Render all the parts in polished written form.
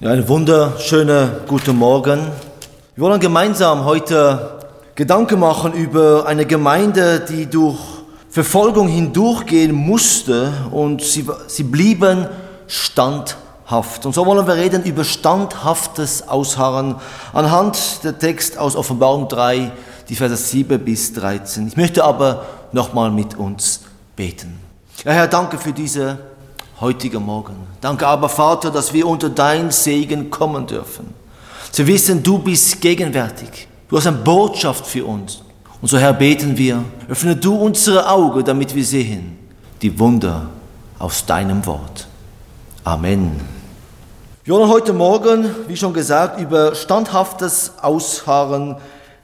Ja, einen wunderschönen guten Morgen. Wir wollen gemeinsam heute Gedanken machen über eine Gemeinde, die durch Verfolgung hindurchgehen musste und sie blieben standhaft. Und so wollen wir reden über standhaftes Ausharren anhand der Text aus Offenbarung 3, die Verse 7 bis 13. Ich möchte aber nochmal mit uns beten. Ja, Herr, danke für diese heutige Morgen. Danke aber, Vater, dass wir unter dein Segen kommen dürfen. Zu wissen, du bist gegenwärtig. Du hast eine Botschaft für uns. Und so, Herr, beten wir, öffne du unsere Augen, damit wir sehen die Wunder aus deinem Wort. Amen. Wir wollen heute Morgen, wie schon gesagt, über standhaftes Ausharren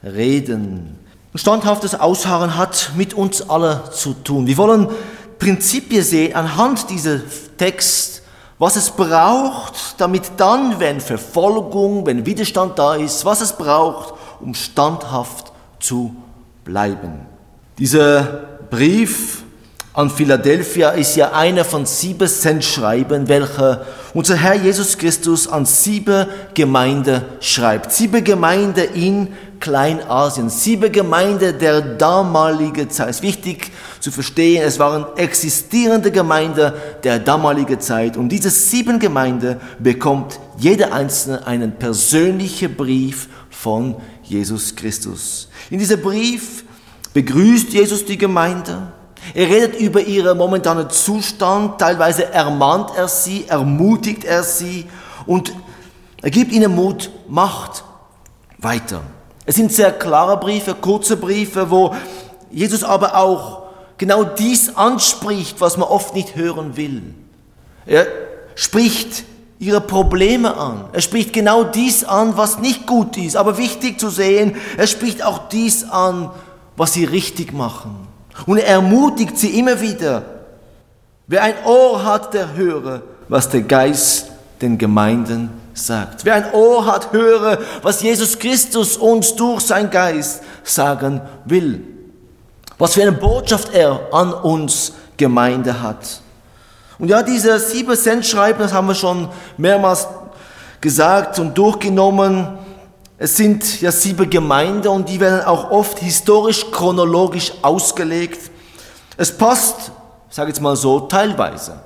reden. Standhaftes Ausharren hat mit uns alle zu tun. Wir wollen Prinzipien sehen anhand dieser Text, was es braucht, damit dann, wenn Verfolgung, wenn Widerstand da ist, was es braucht, um standhaft zu bleiben. Dieser Brief an Philadelphia ist ja einer von 7 Sendschreiben, welche unser Herr Jesus Christus an 7 Gemeinden schreibt. 7 Gemeinden in Kleinasien, 7 Gemeinden der damaligen Zeit. Es ist wichtig zu verstehen, es waren existierende Gemeinden der damaligen Zeit. Und diese 7 Gemeinden bekommt jede einzelne einen persönlichen Brief von Jesus Christus. In diesem Brief begrüßt Jesus die Gemeinde. Er redet über ihren momentanen Zustand, teilweise ermahnt er sie, ermutigt er sie und er gibt ihnen Mut, macht weiter. Es sind sehr klare Briefe, kurze Briefe, wo Jesus aber auch genau dies anspricht, was man oft nicht hören will. Er spricht ihre Probleme an. Er spricht genau dies an, was nicht gut ist. Aber wichtig zu sehen, er spricht auch dies an, was sie richtig machen. Und er ermutigt sie immer wieder. Wer ein Ohr hat, der höre, was der Geist den Gemeinden sagt. Wer ein Ohr hat, höre, was Jesus Christus uns durch sein Geist sagen will. Was für eine Botschaft er an uns Gemeinde hat. Und ja, diese 7 Sendschreiben, das haben wir schon mehrmals gesagt und durchgenommen. Es sind ja 7 Gemeinden und die werden auch oft historisch-chronologisch ausgelegt. Es passt, ich sage jetzt mal so, teilweise.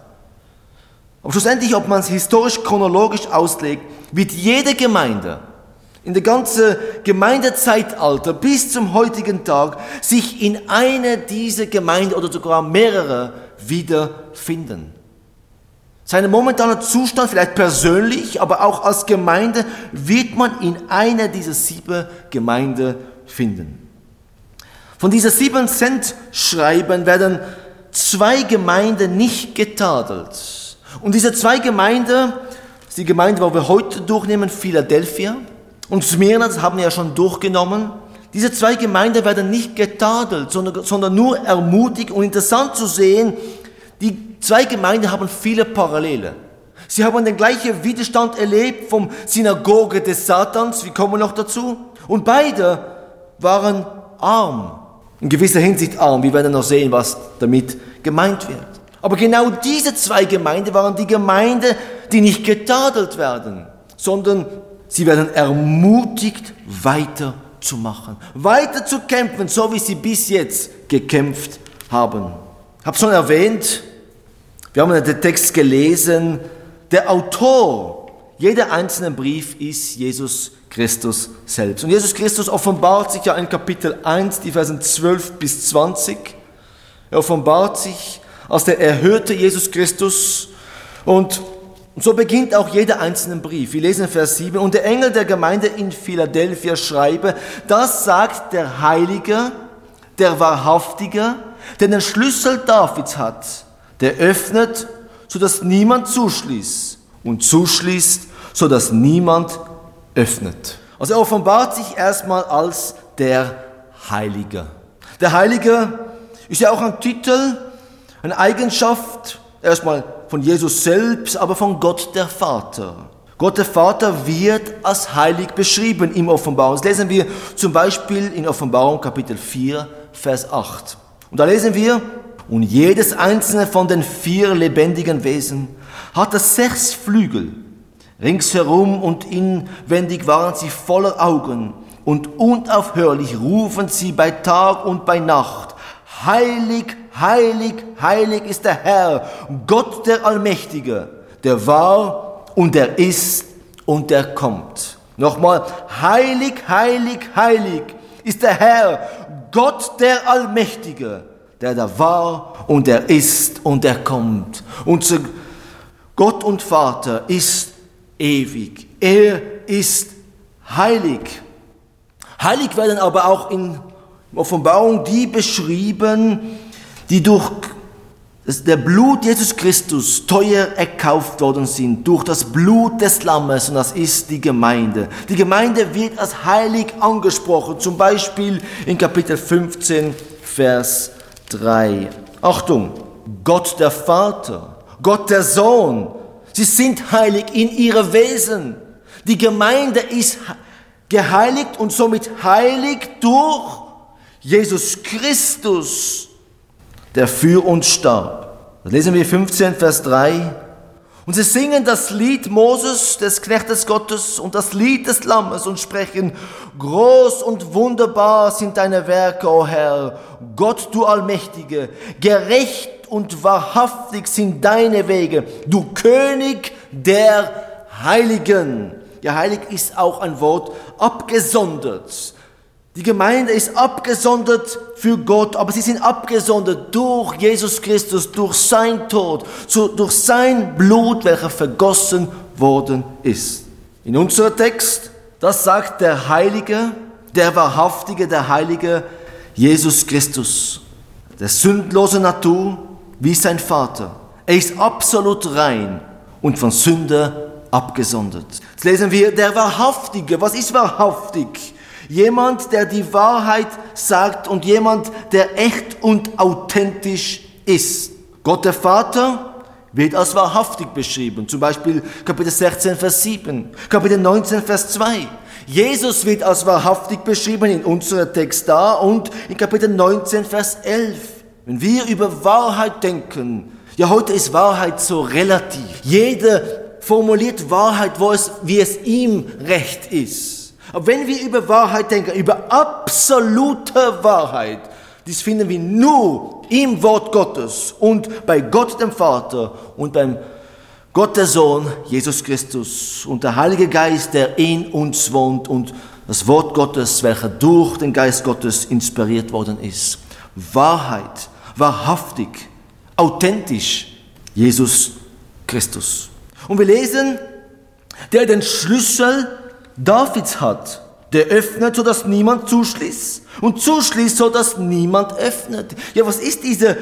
Aber schlussendlich, ob man es historisch-chronologisch auslegt, wird jede Gemeinde in der ganzen Gemeindezeitalter bis zum heutigen Tag sich in einer dieser Gemeinden oder sogar mehrere wiederfinden. Seinen momentanen Zustand, vielleicht persönlich, aber auch als Gemeinde, wird man in einer dieser 7 Gemeinden finden. Von diesen 7 Sendschreiben werden 2 Gemeinden nicht getadelt. Und diese 2 Gemeinden, ist die Gemeinde, die wir heute durchnehmen, Philadelphia und Smyrna, das haben wir ja schon durchgenommen. Diese 2 Gemeinden werden nicht getadelt, sondern nur ermutigt und interessant zu sehen, die 2 Gemeinden haben viele Parallele. Sie haben den gleichen Widerstand erlebt vom Synagoge des Satans, wir kommen noch dazu. Und beide waren arm, in gewisser Hinsicht arm. Wir werden noch sehen, was damit gemeint wird. Aber genau diese 2 Gemeinden waren die Gemeinden, die nicht getadelt werden, sondern sie werden ermutigt, weiterzumachen, weiter zu kämpfen, so wie sie bis jetzt gekämpft haben. Ich habe schon erwähnt, wir haben den Text gelesen, der Autor jeder einzelnen Brief ist Jesus Christus selbst. Und Jesus Christus offenbart sich ja in Kapitel 1, die Versen 12 bis 20. Er offenbart sich als der erhöhte Jesus Christus und so beginnt auch jeder einzelne Brief. Wir lesen Vers 7. Und der Engel der Gemeinde in Philadelphia schreibe, das sagt der Heilige, der Wahrhaftige, der den Schlüssel Davids hat, der öffnet, sodass niemand zuschließt und zuschließt, sodass niemand öffnet. Also er offenbart sich erstmal als der Heilige. Der Heilige ist ja auch ein Titel, eine Eigenschaft, erstmal von Jesus selbst, aber von Gott der Vater. Gott der Vater wird als heilig beschrieben im Offenbarung. Das lesen wir zum Beispiel in Offenbarung Kapitel 4, Vers 8. Und da lesen wir, und jedes einzelne von den 4 lebendigen Wesen hatte 6 Flügel. Ringsherum und inwendig waren sie voller Augen, und unaufhörlich rufen sie bei Tag und bei Nacht: Heilig, heilig, heilig ist der Herr, Gott der Allmächtige, der war und der ist und der kommt. Nochmal: Heilig, heilig, heilig ist der Herr, Gott der Allmächtige, der da war und der ist und der kommt. Unser Gott und Vater ist ewig. Er ist heilig. Heilig werden aber auch in Offenbarung die beschrieben, die durch der Blut Jesus Christus teuer erkauft worden sind, durch das Blut des Lammes, und das ist die Gemeinde. Die Gemeinde wird als heilig angesprochen, zum Beispiel in Kapitel 15, Vers 3. Achtung, Gott der Vater, Gott der Sohn, sie sind heilig in ihrem Wesen. Die Gemeinde ist geheiligt und somit heilig durch Jesus Christus, der für uns starb. Das lesen wir 15, Vers 3. Und sie singen das Lied Moses, des Knechtes Gottes, und das Lied des Lammes und sprechen: Groß und wunderbar sind deine Werke, o Herr, Gott, du Allmächtige. Gerecht und wahrhaftig sind deine Wege, du König der Heiligen. Ja, heilig ist auch ein Wort abgesondert. Die Gemeinde ist abgesondert für Gott, aber sie sind abgesondert durch Jesus Christus, durch sein Tod, durch sein Blut, welcher vergossen worden ist. In unserem Text, das sagt der Heilige, der Wahrhaftige, der Heilige Jesus Christus, der sündlose Natur wie sein Vater. Er ist absolut rein und von Sünde abgesondert. Jetzt lesen wir, der Wahrhaftige. Was ist wahrhaftig? Jemand, der die Wahrheit sagt und jemand, der echt und authentisch ist. Gott der Vater wird als wahrhaftig beschrieben. Zum Beispiel Kapitel 16, Vers 7, Kapitel 19, Vers 2. Jesus wird als wahrhaftig beschrieben in unserem Text da und in Kapitel 19, Vers 11. Wenn wir über Wahrheit denken, ja, heute ist Wahrheit so relativ. Jeder formuliert Wahrheit, wie es ihm recht ist. Aber wenn wir über Wahrheit denken, über absolute Wahrheit, dies finden wir nur im Wort Gottes und bei Gott dem Vater und beim Gott der Sohn, Jesus Christus, und der Heilige Geist, der in uns wohnt, und das Wort Gottes, welcher durch den Geist Gottes inspiriert worden ist. Wahrheit, wahrhaftig, authentisch, Jesus Christus. Und wir lesen, der den Schlüssel Davids hat, der öffnet, sodass niemand zuschließt, und zuschließt, sodass niemand öffnet. Ja, was ist dieser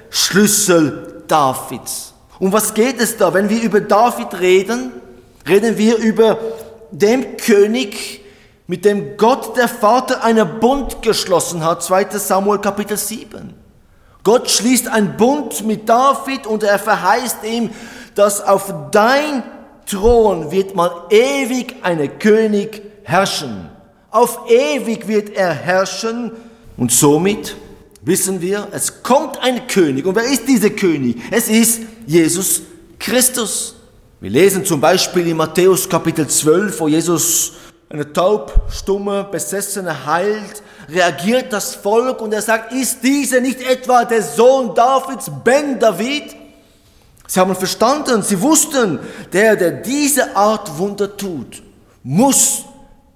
Schlüssel Davids? Um was geht es da? Wenn wir über David reden, reden wir über den König, mit dem Gott der Vater einen Bund geschlossen hat, 2. Samuel Kapitel 7. Gott schließt einen Bund mit David und er verheißt ihm, dass auf dein Thron wird mal ewig ein König herrschen. Auf ewig wird er herrschen und somit wissen wir, es kommt ein König. Und wer ist dieser König? Es ist Jesus Christus. Wir lesen zum Beispiel in Matthäus Kapitel 12, wo Jesus eine taub, stumme, Besessene heilt, reagiert das Volk und er sagt: Ist dieser nicht etwa der Sohn Davids, Ben David? Sie haben verstanden, sie wussten, der diese Art Wunder tut, muss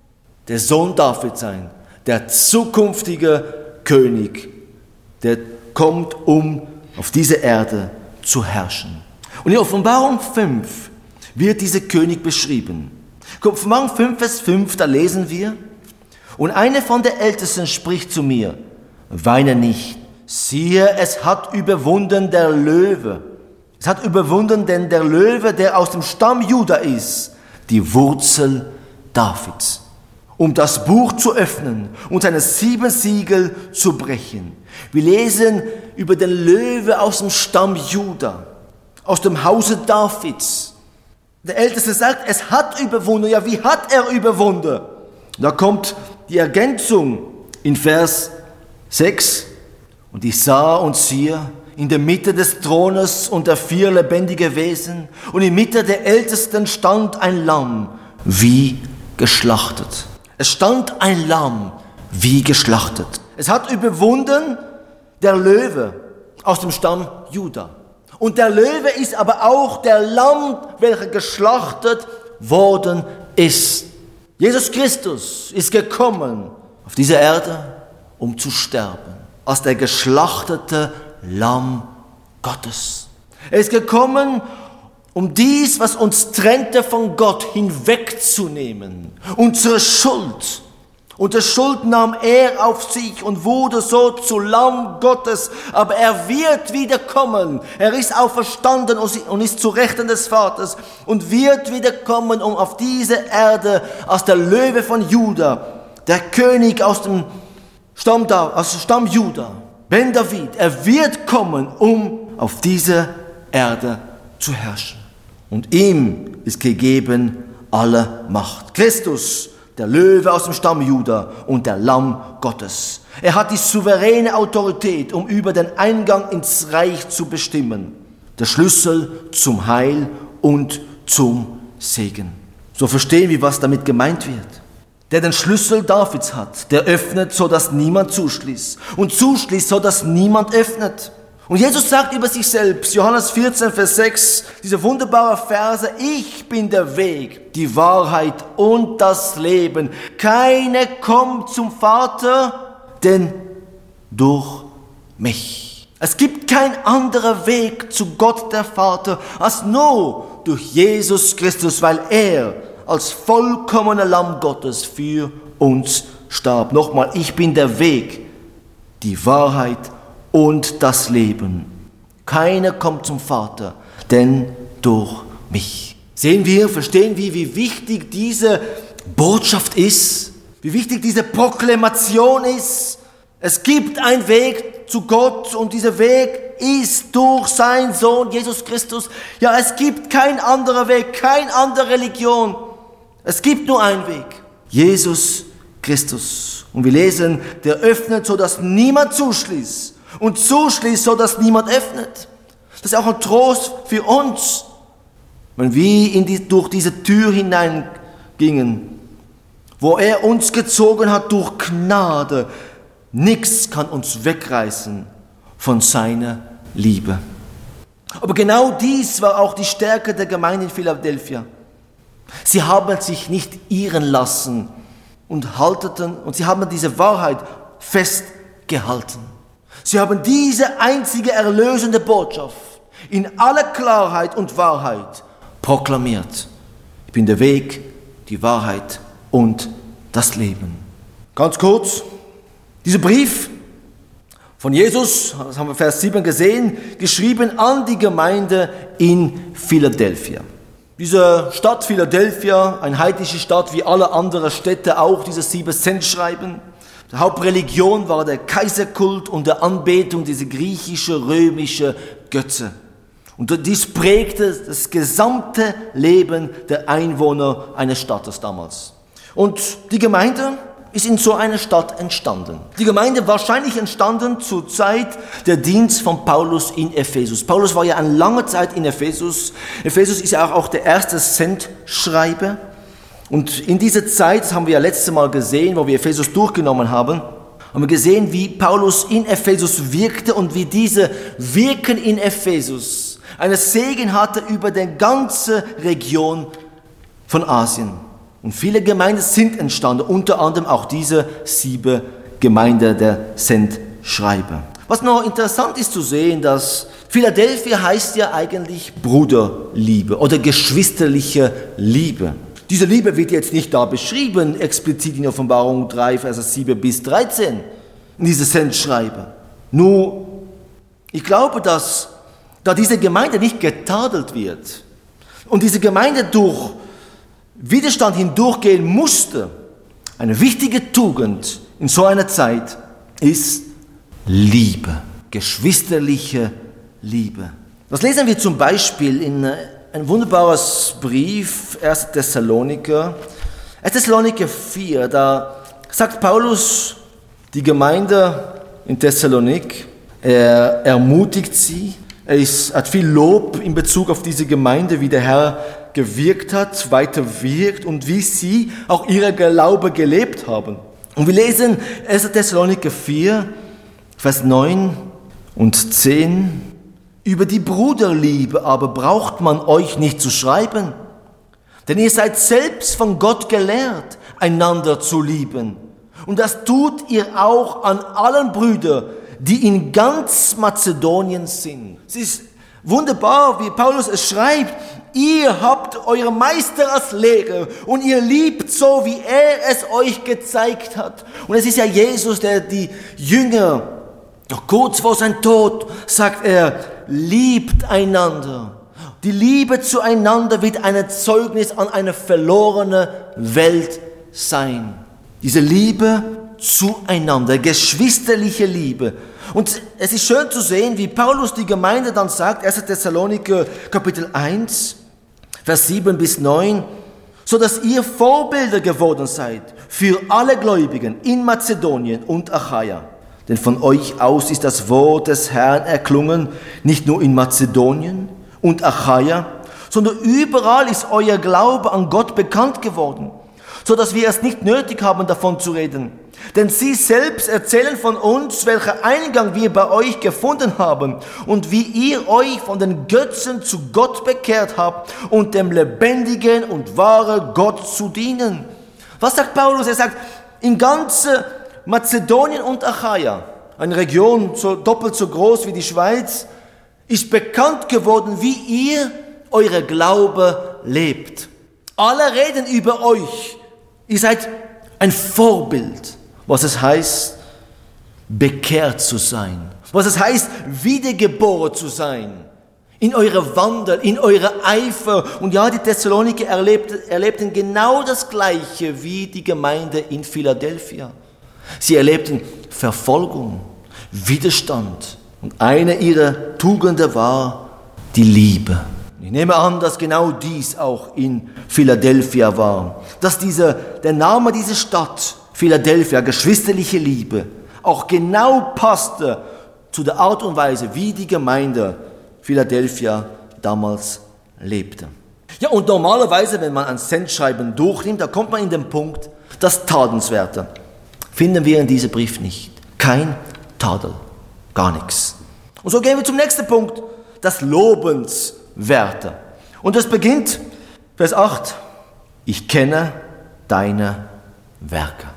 der Sohn David sein, der zukünftige König, der kommt, um auf dieser Erde zu herrschen. Und in Offenbarung 5 wird dieser König beschrieben. Offenbarung 5, Vers 5, da lesen wir: Und einer von den Ältesten spricht zu mir: Weine nicht, siehe, es hat überwunden der Löwe. Es hat überwunden, denn der Löwe, der aus dem Stamm Juda ist, die Wurzel Davids, um das Buch zu öffnen und seine 7 Siegel zu brechen. Wir lesen über den Löwe aus dem Stamm Juda, aus dem Hause Davids. Der Älteste sagt, es hat überwunden. Ja, wie hat er überwunden? Da kommt die Ergänzung in Vers 6. Und ich sah und siehe, in der Mitte des Thrones und der 4 lebendige Wesen und in Mitte der Ältesten stand ein Lamm, wie geschlachtet. Es stand ein Lamm, wie geschlachtet. Es hat überwunden der Löwe aus dem Stamm Juda. Und der Löwe ist aber auch der Lamm, welcher geschlachtet worden ist. Jesus Christus ist gekommen auf diese Erde, um zu sterben, als der geschlachtete Lamm Gottes. Er ist gekommen, um dies, was uns trennte von Gott, hinwegzunehmen. Unsere Schuld. Unsere Schuld nahm er auf sich und wurde so zu Lamm Gottes. Aber er wird wiederkommen. Er ist auferstanden und ist zu Rechten des Vaters und wird wiederkommen, um auf diese Erde als der Löwe von Juda, der König aus dem Stamm Juda, Ben David, er wird kommen, um auf diese Erde zu herrschen. Und ihm ist gegeben alle Macht. Christus, der Löwe aus dem Stamm Juda und der Lamm Gottes. Er hat die souveräne Autorität, um über den Eingang ins Reich zu bestimmen. Der Schlüssel zum Heil und zum Segen. So verstehen wir, was damit gemeint wird. Der den Schlüssel Davids hat, der öffnet, so dass niemand zuschließt. Und zuschließt, so dass niemand öffnet. Und Jesus sagt über sich selbst, Johannes 14, Vers 6, diese wunderbare Verse, ich bin der Weg, die Wahrheit und das Leben. Keiner kommt zum Vater, denn durch mich. Es gibt kein anderer Weg zu Gott, der Vater, als nur durch Jesus Christus, weil er als vollkommener Lamm Gottes für uns starb. Nochmal, ich bin der Weg, die Wahrheit und das Leben. Keiner kommt zum Vater, denn durch mich. Sehen wir, verstehen wir, wie wichtig diese Botschaft ist, wie wichtig diese Proklamation ist. Es gibt einen Weg zu Gott und dieser Weg ist durch seinen Sohn Jesus Christus. Ja, es gibt kein anderer Weg, keine andere Religion. Es gibt nur einen Weg, Jesus Christus. Und wir lesen, der öffnet, so dass niemand zuschließt. Und zuschließt, so dass niemand öffnet. Das ist auch ein Trost für uns, wenn wir durch diese Tür hineingingen, wo er uns gezogen hat durch Gnade. Nichts kann uns wegreißen von seiner Liebe. Aber genau dies war auch die Stärke der Gemeinde in Philadelphia. Sie haben sich nicht irren lassen und sie haben diese Wahrheit festgehalten. Sie haben diese einzige erlösende Botschaft in aller Klarheit und Wahrheit proklamiert. Ich bin der Weg, die Wahrheit und das Leben. Ganz kurz, dieser Brief von Jesus, das haben wir Vers 7 gesehen, geschrieben an die Gemeinde in Philadelphia. Diese Stadt Philadelphia, eine heidnische Stadt wie alle anderen Städte auch, dieses 7-Cent-Schreiben. Die Hauptreligion war der Kaiserkult und der Anbetung dieser griechische-römische Götze. Und dies prägte das gesamte Leben der Einwohner eines Staates damals. Und die Gemeinde ist in so einer Stadt entstanden. Die Gemeinde wahrscheinlich entstanden zur Zeit der Dienst von Paulus in Ephesus. Paulus war ja eine lange Zeit in Ephesus. Ephesus ist ja auch der erste Sendschreiber. Und in dieser Zeit, das haben wir ja letztes Mal gesehen, wo wir Ephesus durchgenommen haben wir gesehen, wie Paulus in Ephesus wirkte und wie diese Wirken in Ephesus einen Segen hatte über die ganze Region von Asien. Und viele Gemeinden sind entstanden, unter anderem auch diese 7 Gemeinden der Sendschreiber. Was noch interessant ist zu sehen, dass Philadelphia heißt ja eigentlich Bruderliebe oder geschwisterliche Liebe. Diese Liebe wird jetzt nicht da beschrieben, explizit in Offenbarung 3, Verse 7 bis 13, in diese Sendschreiber. Nur, ich glaube, dass da diese Gemeinde nicht getadelt wird und diese Gemeinde durch Widerstand hindurchgehen musste, eine wichtige Tugend in so einer Zeit ist Liebe, geschwisterliche Liebe. Das lesen wir zum Beispiel in ein wunderbares Brief, 1. Thessaloniker 4, da sagt Paulus die Gemeinde in Thessalonik, Er ermutigt sie. Er hat viel Lob in Bezug auf diese Gemeinde, wie der Herr gewirkt hat, weiter wirkt und wie sie auch ihre Glaube gelebt haben. Und wir lesen 1. Thessaloniker 4, Vers 9 und 10. Über die Bruderliebe aber braucht man euch nicht zu schreiben, denn ihr seid selbst von Gott gelehrt, einander zu lieben. Und das tut ihr auch an allen Brüdern, die in ganz Mazedonien sind. Es ist wunderbar, wie Paulus es schreibt. Ihr habt euren Meister als Lehrer und ihr liebt so, wie er es euch gezeigt hat. Und es ist ja Jesus, der die Jünger, noch kurz vor seinem Tod, sagt er, liebt einander. Die Liebe zueinander wird ein Zeugnis an eine verlorene Welt sein. Diese Liebe zueinander, geschwisterliche Liebe. Und es ist schön zu sehen, wie Paulus die Gemeinde dann sagt, 1. Thessaloniker Kapitel 1, Vers 7 bis 9, so dass ihr Vorbilder geworden seid für alle Gläubigen in Mazedonien und Achaia. Denn von euch aus ist das Wort des Herrn erklungen, nicht nur in Mazedonien und Achaia, sondern überall ist euer Glaube an Gott bekannt geworden, so dass wir es nicht nötig haben, davon zu reden. Denn sie selbst erzählen von uns, welchen Eingang wir bei euch gefunden haben und wie ihr euch von den Götzen zu Gott bekehrt habt und dem lebendigen und wahren Gott zu dienen. Was sagt Paulus? Er sagt, in ganze Mazedonien und Achaia, eine Region doppelt so groß wie die Schweiz, ist bekannt geworden, wie ihr eure Glaube lebt. Alle reden über euch. Ihr seid ein Vorbild, was es heißt, bekehrt zu sein. Was es heißt, wiedergeboren zu sein. In eurer Wandel, in eurer Eifer. Und ja, die Thessaloniker erlebten genau das Gleiche wie die Gemeinde in Philadelphia. Sie erlebten Verfolgung, Widerstand. Und eine ihrer Tugenden war die Liebe. Ich nehme an, dass genau dies auch in Philadelphia war. Dass der Name dieser Stadt, Philadelphia, geschwisterliche Liebe, auch genau passte zu der Art und Weise, wie die Gemeinde Philadelphia damals lebte. Ja, und normalerweise, wenn man ein Sendschreiben durchnimmt, da kommt man in den Punkt, das Tadelnswerte finden wir in diesem Brief nicht. Kein Tadel, gar nichts. Und so gehen wir zum nächsten Punkt, das Lobenswerte. Und das beginnt, Vers 8, ich kenne deine Werke.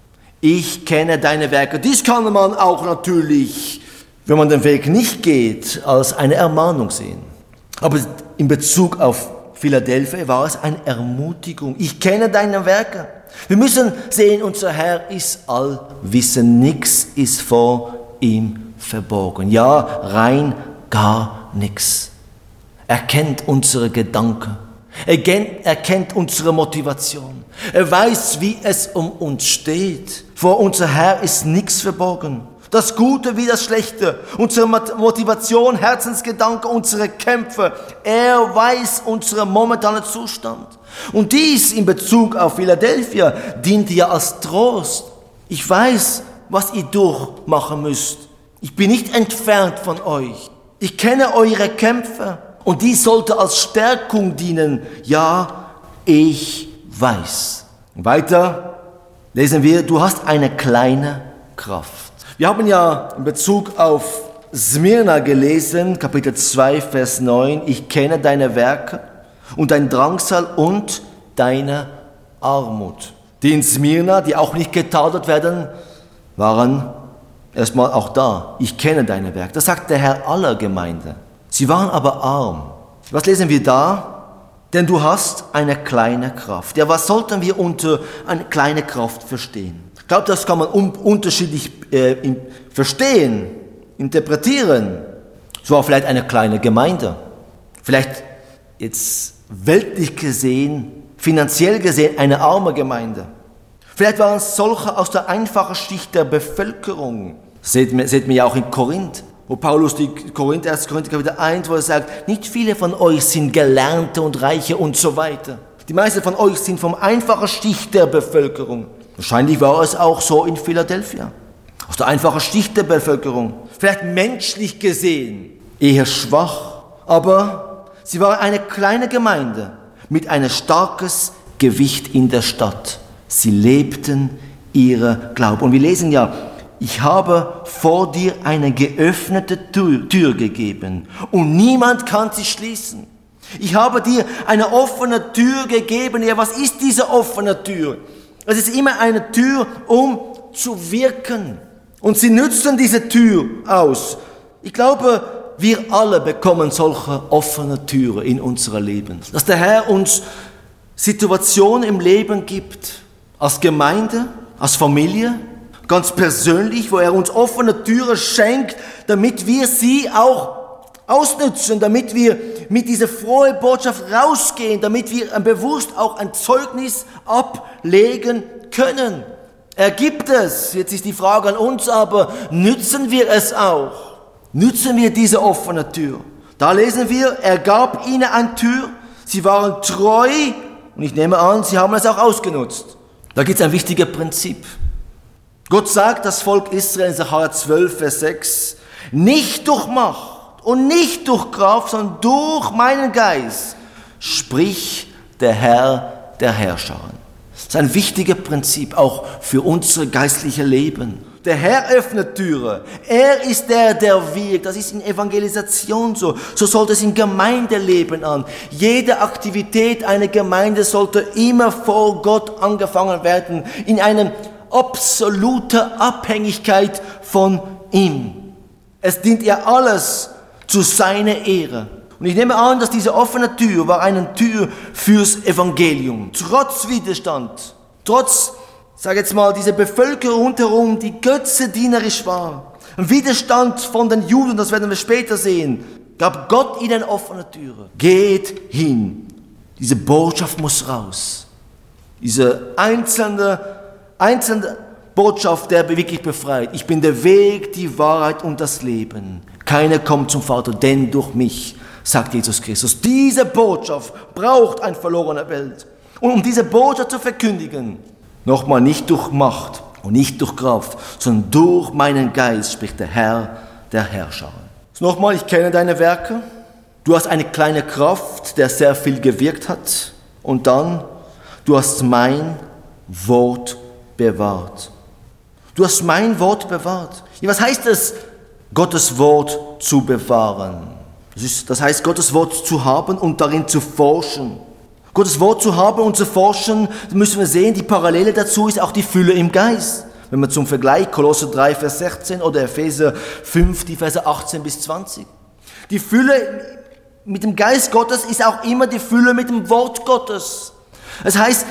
Ich kenne deine Werke. Dies kann man auch natürlich, wenn man den Weg nicht geht, als eine Ermahnung sehen. Aber in Bezug auf Philadelphia war es eine Ermutigung. Ich kenne deine Werke. Wir müssen sehen, unser Herr ist allwissend. Nichts ist vor ihm verborgen. Ja, rein gar nichts. Er kennt unsere Gedanken. Er kennt unsere Motivation. Er weiß, wie es um uns steht. Vor unser Herr ist nichts verborgen. Das Gute wie das Schlechte, unsere Motivation, Herzensgedanken, unsere Kämpfe. Er weiß unseren momentanen Zustand. Und dies in Bezug auf Philadelphia dient ja als Trost. Ich weiß, was ihr durchmachen müsst. Ich bin nicht entfernt von euch. Ich kenne eure Kämpfe. Und dies sollte als Stärkung dienen. Ja, ich weiß. Weiter lesen wir, du hast eine kleine Kraft. Wir haben ja in Bezug auf Smyrna gelesen, Kapitel 2, Vers 9, ich kenne deine Werke und dein Drangsal und deine Armut. Die in Smyrna, die auch nicht getadelt werden, waren erstmal auch da. Ich kenne deine Werke. Das sagt der Herr aller Gemeinde. Sie waren aber arm. Was lesen wir da? Denn du hast eine kleine Kraft. Ja, was sollten wir unter eine kleine Kraft verstehen? Ich glaube, das kann man unterschiedlich verstehen, interpretieren. Es war vielleicht eine kleine Gemeinde. Vielleicht jetzt weltlich gesehen, finanziell gesehen eine arme Gemeinde. Vielleicht waren es solche aus der einfachen Schicht der Bevölkerung. Seht mir ja auch in Korinth, wo Paulus die 1. Korinther Kapitel 1, wo er sagt, nicht viele von euch sind Gelernte und Reiche und so weiter. Die meisten von euch sind vom einfachen Schicht der Bevölkerung. Wahrscheinlich war es auch so in Philadelphia. Aus der einfachen Schicht der Bevölkerung. vielleicht menschlich gesehen, eher schwach. Aber sie war eine kleine Gemeinde mit einem starkes Gewicht in der Stadt. Sie lebten ihre Glauben. Und wir lesen ja, ich habe vor dir eine geöffnete Tür gegeben und niemand kann sie schließen. Ich habe dir eine offene Tür gegeben. Ja, was ist diese offene Tür? Es ist immer eine Tür, um zu wirken. Und sie nützen diese Tür aus. Ich glaube, wir alle bekommen solche offene Türen in unserem Leben. Dass der Herr uns Situationen im Leben gibt, als Gemeinde, als Familie, ganz persönlich, wo er uns offene Türen schenkt, damit wir sie auch ausnutzen, damit wir mit dieser frohen Botschaft rausgehen, damit wir bewusst auch ein Zeugnis ablegen können. Er gibt es. Jetzt ist die Frage an uns, aber nützen wir es auch? Nützen wir diese offene Tür? Da lesen wir, er gab ihnen eine Tür, sie waren treu und ich nehme an, sie haben es auch ausgenutzt. Da gibt es ein wichtiges Prinzip. Gott sagt, das Volk Israel in Sacharja 12, Vers 6, nicht durch Macht und nicht durch Kraft, sondern durch meinen Geist, spricht der Herr der Herrscher. Das ist ein wichtiges Prinzip, auch für unser geistliches Leben. Der Herr öffnet Türen. Er ist der wirkt. Das ist in Evangelisation so. So sollte es im Gemeindeleben an. Jede Aktivität einer Gemeinde sollte immer vor Gott angefangen werden. In einer absoluten Abhängigkeit von ihm. Es dient ja alles zu seiner Ehre. Und ich nehme an, dass diese offene Tür war eine Tür fürs Evangelium. Trotz Widerstand, trotz, sage jetzt mal, diese Bevölkerung rundherum, die götzendienerisch war. Ein Widerstand von den Juden, das werden wir später sehen, gab Gott ihnen offene Türe. Geht hin. Diese Botschaft muss raus. Diese einzelne Botschaft, der wirklich befreit. Ich bin der Weg, die Wahrheit und das Leben. Keiner kommt zum Vater, denn durch mich, sagt Jesus Christus. Diese Botschaft braucht eine verlorene Welt. Und um diese Botschaft zu verkündigen, nochmal nicht durch Macht und nicht durch Kraft, sondern durch meinen Geist, spricht der Herr, der Herrscher. Nochmal, ich kenne deine Werke. Du hast eine kleine Kraft, der sehr viel gewirkt hat. Und dann, du hast mein Wort bewahrt. Du hast mein Wort bewahrt. Ja, was heißt es, Gottes Wort zu bewahren? Das heißt, Gottes Wort zu haben und darin zu forschen. Gottes Wort zu haben und zu forschen, müssen wir sehen, die Parallele dazu ist auch die Fülle im Geist. Wenn man zum Vergleich Kolosser 3, Vers 16 oder Epheser 5, die Verse 18 bis 20. Die Fülle mit dem Geist Gottes ist auch immer die Fülle mit dem Wort Gottes. Das heißt,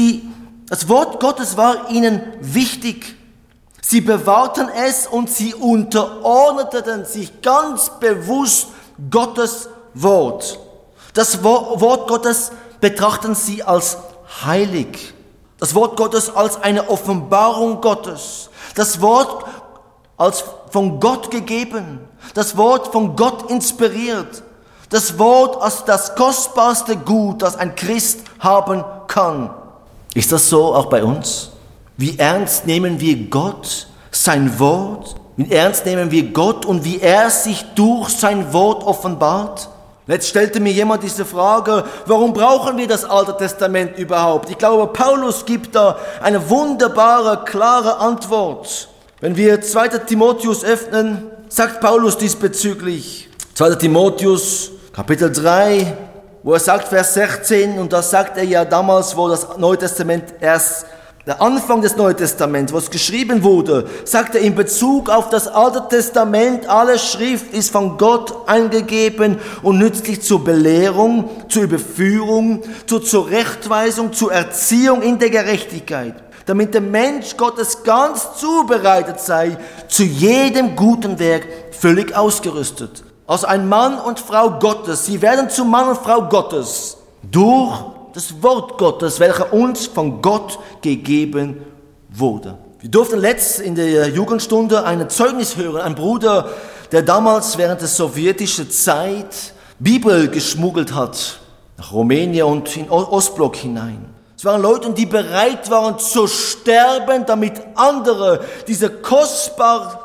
das Wort Gottes war ihnen wichtig. Sie bewahrten es und sie unterordneten sich ganz bewusst Gottes Wort. Das Wort Gottes betrachten sie als heilig. Das Wort Gottes als eine Offenbarung Gottes. Das Wort als von Gott gegeben. Das Wort von Gott inspiriert. Das Wort als das kostbarste Gut, das ein Christ haben kann. Ist das so auch bei uns? Wie ernst nehmen wir Gott, sein Wort? Wie ernst nehmen wir Gott und wie er sich durch sein Wort offenbart? Jetzt stellte mir jemand diese Frage, warum brauchen wir das Alte Testament überhaupt? Ich glaube, Paulus gibt da eine wunderbare, klare Antwort. Wenn wir 2. Timotheus öffnen, sagt Paulus diesbezüglich. 2. Timotheus, Kapitel 3, wo er sagt, Vers 16, und das sagt er ja damals, wo das Neue Testament erst der Anfang des Neuen Testaments, was geschrieben wurde, sagt er in Bezug auf das Alte Testament, alle Schrift ist von Gott eingegeben und nützlich zur Belehrung, zur Überführung, zur Zurechtweisung, zur Erziehung in der Gerechtigkeit, damit der Mensch Gottes ganz zubereitet sei, zu jedem guten Werk völlig ausgerüstet. Also ein Mann und Frau Gottes, sie werden zu Mann und Frau Gottes durch das Wort Gottes, welcher uns von Gott gegeben wurde. Wir durften letzt in der Jugendstunde ein Zeugnis hören, ein Bruder, der damals während der sowjetischen Zeit Bibel geschmuggelt hat, nach Rumänien und in den Ostblock hinein. Es waren Leute, die bereit waren zu sterben, damit andere diese kostbare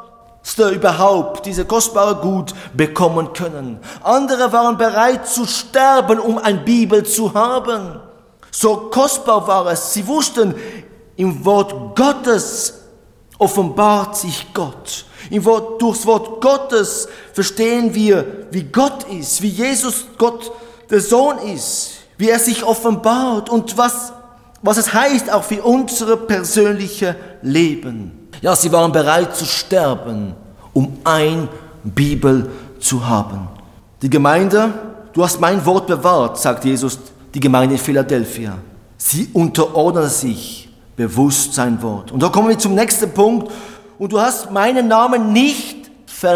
überhaupt, diese kostbare Gut bekommen können. Andere waren bereit zu sterben, um eine Bibel zu haben. So kostbar war es. Sie wussten, im Wort Gottes offenbart sich Gott. Durchs Wort Gottes verstehen wir, wie Gott ist, wie Jesus Gott der Sohn ist, wie er sich offenbart und was es heißt auch für unser persönliches Leben. Ja, sie waren bereit zu sterben, um eine Bibel zu haben. Die Gemeinde, du hast mein Wort bewahrt, sagt Jesus, die Gemeinde in Philadelphia. Sie unterordnen sich bewusst sein Wort. Und da kommen wir zum nächsten Punkt. Und du hast meinen Namen nicht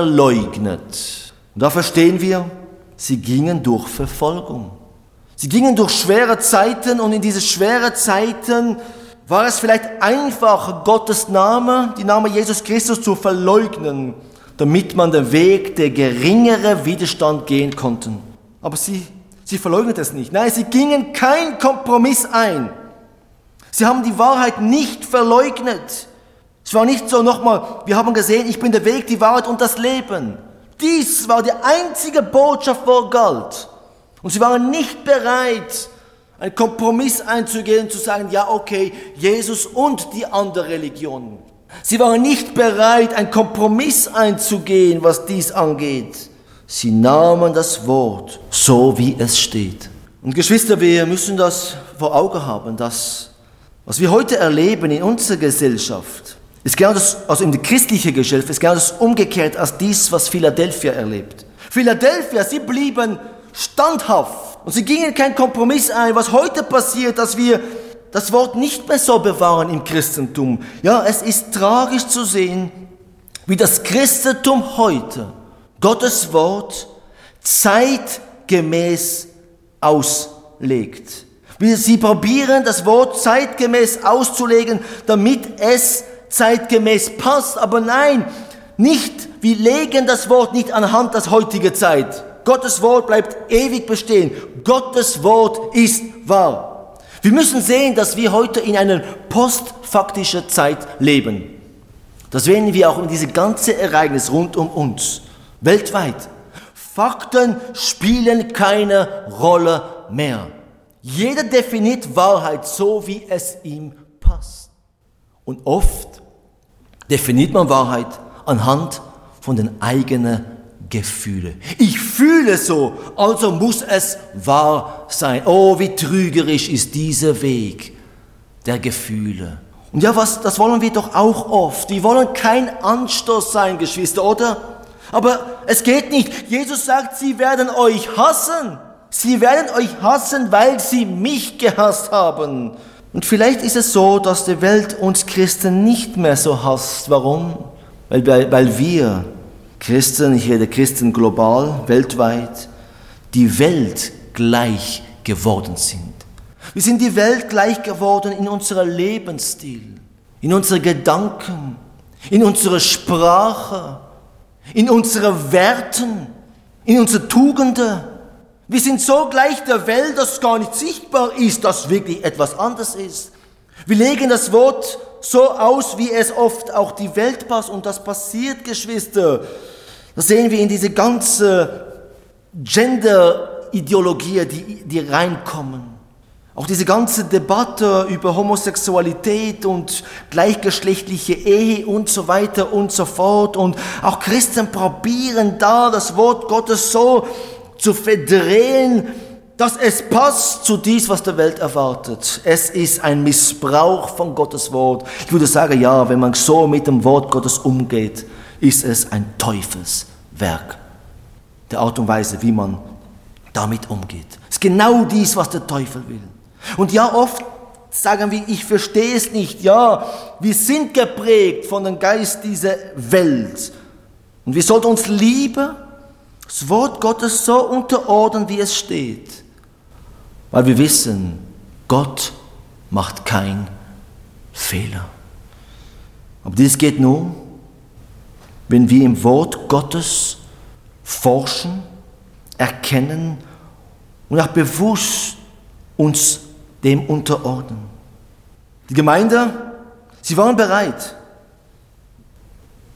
verleugnet. Und da verstehen wir, sie gingen durch Verfolgung. Sie gingen durch schwere Zeiten und in diese schweren Zeiten war es vielleicht einfacher, Gottes Name, die Name Jesus Christus zu verleugnen, damit man den Weg der geringere Widerstand gehen konnte. Aber sie verleugnet es nicht. Nein, sie gingen keinen Kompromiss ein. Sie haben die Wahrheit nicht verleugnet. Es war nicht so, nochmal, wir haben gesehen, ich bin der Weg, die Wahrheit und das Leben. Dies war die einzige Botschaft, wo galt. Und sie waren nicht bereit, einen Kompromiss einzugehen und zu sagen, ja okay, Jesus und die andere Religion. Sie waren nicht bereit, einen Kompromiss einzugehen, was dies angeht. Sie nahmen das Wort, so wie es steht. Und Geschwister, wir müssen das vor Augen haben, dass, was wir heute erleben in unserer Gesellschaft, ist genau das, also in der christlichen Gesellschaft, ist genau das umgekehrt als dies, was Philadelphia erlebt. Philadelphia, sie blieben standhaft und sie gingen keinen Kompromiss ein. Was heute passiert, dass wir das Wort nicht mehr so bewahren im Christentum. Ja, es ist tragisch zu sehen, wie das Christentum heute Gottes Wort zeitgemäß auslegt. Wie sie probieren, das Wort zeitgemäß auszulegen, damit es zeitgemäß passt. Aber nein, nicht, wir legen das Wort nicht anhand der heutigen Zeit. Gottes Wort bleibt ewig bestehen. Gottes Wort ist wahr. Wir müssen sehen, dass wir heute in einer postfaktischen Zeit leben. Das sehen wir auch in diese ganze Ereignis rund um uns, weltweit. Fakten spielen keine Rolle mehr. Jeder definiert Wahrheit so, wie es ihm passt. Und oft definiert man Wahrheit anhand von den eigenen Gefühlen. Ich fühle so, also muss es wahr sein. Oh, wie trügerisch ist dieser Weg der Gefühle. Und ja, das wollen wir doch auch oft. Wir wollen kein Anstoß sein, Geschwister, oder? Aber es geht nicht. Jesus sagt, sie werden euch hassen. Sie werden euch hassen, weil sie mich gehasst haben. Und vielleicht ist es so, dass die Welt uns Christen nicht mehr so hasst. Warum? Weil wir Christen, ich rede Christen global, weltweit, die Welt gleich geworden sind. Wir sind die Welt gleich geworden in unserem Lebensstil, in unseren Gedanken, in unserer Sprache, in unseren Werten, in unseren Tugenden. Wir sind so gleich der Welt, dass gar nicht sichtbar ist, dass wirklich etwas anderes ist. Wir legen das Wort so aus, wie es oft auch die Welt passt. Und das passiert, Geschwister. Das sehen wir in diese ganze Gender-Ideologie, die reinkommen. Auch diese ganze Debatte über Homosexualität und gleichgeschlechtliche Ehe und so weiter und so fort. Und auch Christen probieren da das Wort Gottes so zu verdrehen, dass es passt zu dies, was der Welt erwartet. Es ist ein Missbrauch von Gottes Wort. Ich würde sagen, ja, wenn man so mit dem Wort Gottes umgeht, ist es ein Teufelswerk. Der Art und Weise, wie man damit umgeht. Es ist genau dies, was der Teufel will. Und ja, oft sagen wir, ich verstehe es nicht. Ja, wir sind geprägt von dem Geist dieser Welt. Und wir sollten uns lieben, das Wort Gottes so unterordnen, wie es steht. Weil wir wissen, Gott macht keinen Fehler. Aber dies geht nur, wenn wir im Wort Gottes forschen, erkennen und auch bewusst uns dem unterordnen. Die Gemeinde, sie waren bereit.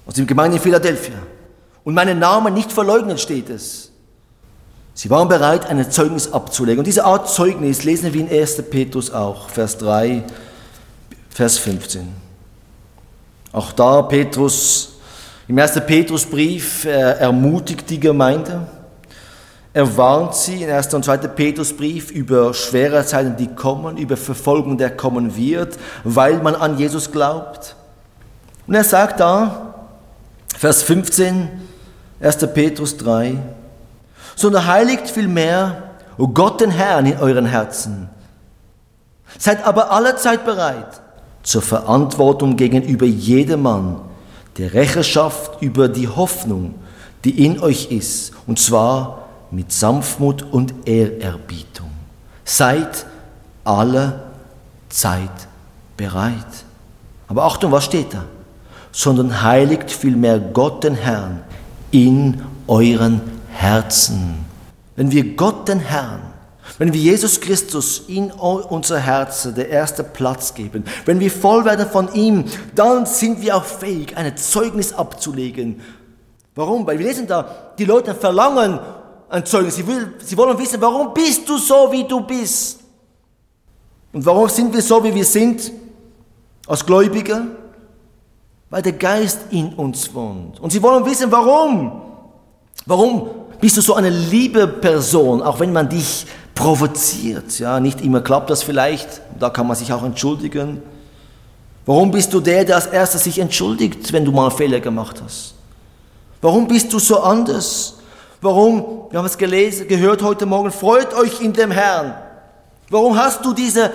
aus der Gemeinde in Philadelphia. Und meinen Namen nicht verleugnen, steht es. Sie waren bereit, ein Zeugnis abzulegen. Und diese Art Zeugnis lesen wir in 1. Petrus auch, Vers 3, Vers 15. Auch da Petrus, im 1. Petrusbrief, ermutigt die Gemeinde. Er warnt sie in 1. und 2. Petrusbrief über schwere Zeiten, die kommen, über Verfolgung, der kommen wird, weil man an Jesus glaubt. Und er sagt da, Vers 15, 1. Petrus 3, sondern heiligt vielmehr Gott den Herrn in euren Herzen. Seid aber allezeit bereit zur Verantwortung gegenüber jedermann, der Rechenschaft über die Hoffnung, die in euch ist, und zwar mit Sanftmut und Ehrerbietung. Seid alle Zeit bereit. Aber Achtung, was steht da? Sondern heiligt vielmehr Gott den Herrn in euren Herzen. Wenn wir Gott den Herrn, wenn wir Jesus Christus in unser Herzen der erste Platz geben, wenn wir voll werden von ihm, dann sind wir auch fähig, ein Zeugnis abzulegen. Warum? Weil wir lesen da, die Leute verlangen ein Zeugnis. Sie wollen wissen, warum bist du so, wie du bist? Und warum sind wir so, wie wir sind, als Gläubige? Weil der Geist in uns wohnt. Und sie wollen wissen, warum? Warum bist du so eine liebe Person, auch wenn man dich provoziert? Ja, nicht immer klappt das vielleicht, da kann man sich auch entschuldigen. Warum bist du der als Erster sich entschuldigt, wenn du mal Fehler gemacht hast? Warum bist du so anders? Warum, wir haben es gehört heute Morgen, freut euch in dem Herrn. Warum hast du diese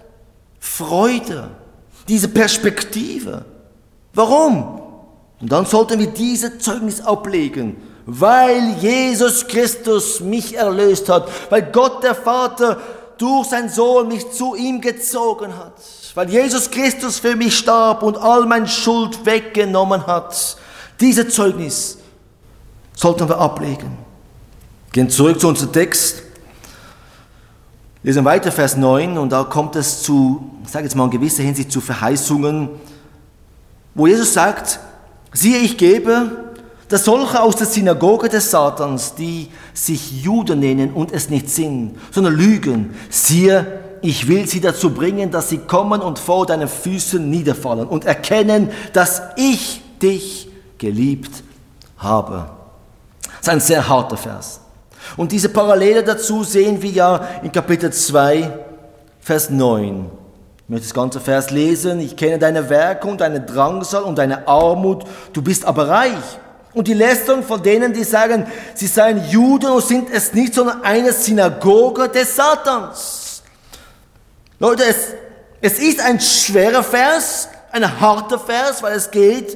Freude, diese Perspektive? Warum? Und dann sollten wir dieses Zeugnis ablegen, weil Jesus Christus mich erlöst hat, weil Gott der Vater durch seinen Sohn mich zu ihm gezogen hat, weil Jesus Christus für mich starb und all meine Schuld weggenommen hat. Dieses Zeugnis sollten wir ablegen. Gehen zurück zu unserem Text. Lesen weiter, Vers 9, und da kommt es zu, ich sage jetzt mal in gewisser Hinsicht, zu Verheißungen, wo Jesus sagt, siehe, ich gebe, dass solche aus der Synagoge des Satans, die sich Juden nennen und es nicht sind, sondern lügen, siehe, ich will sie dazu bringen, dass sie kommen und vor deinen Füßen niederfallen und erkennen, dass ich dich geliebt habe. Das ist ein sehr harter Vers. Und diese Parallele dazu sehen wir ja in Kapitel 2, Vers 9. Ich möchte das ganze Vers lesen. Ich kenne deine Werke und deine Drangsal und deine Armut. Du bist aber reich. Und die Lästerung von denen, die sagen, sie seien Juden und sind es nicht, sondern eine Synagoge des Satans. Leute, es ist ein schwerer Vers, ein harter Vers, weil es geht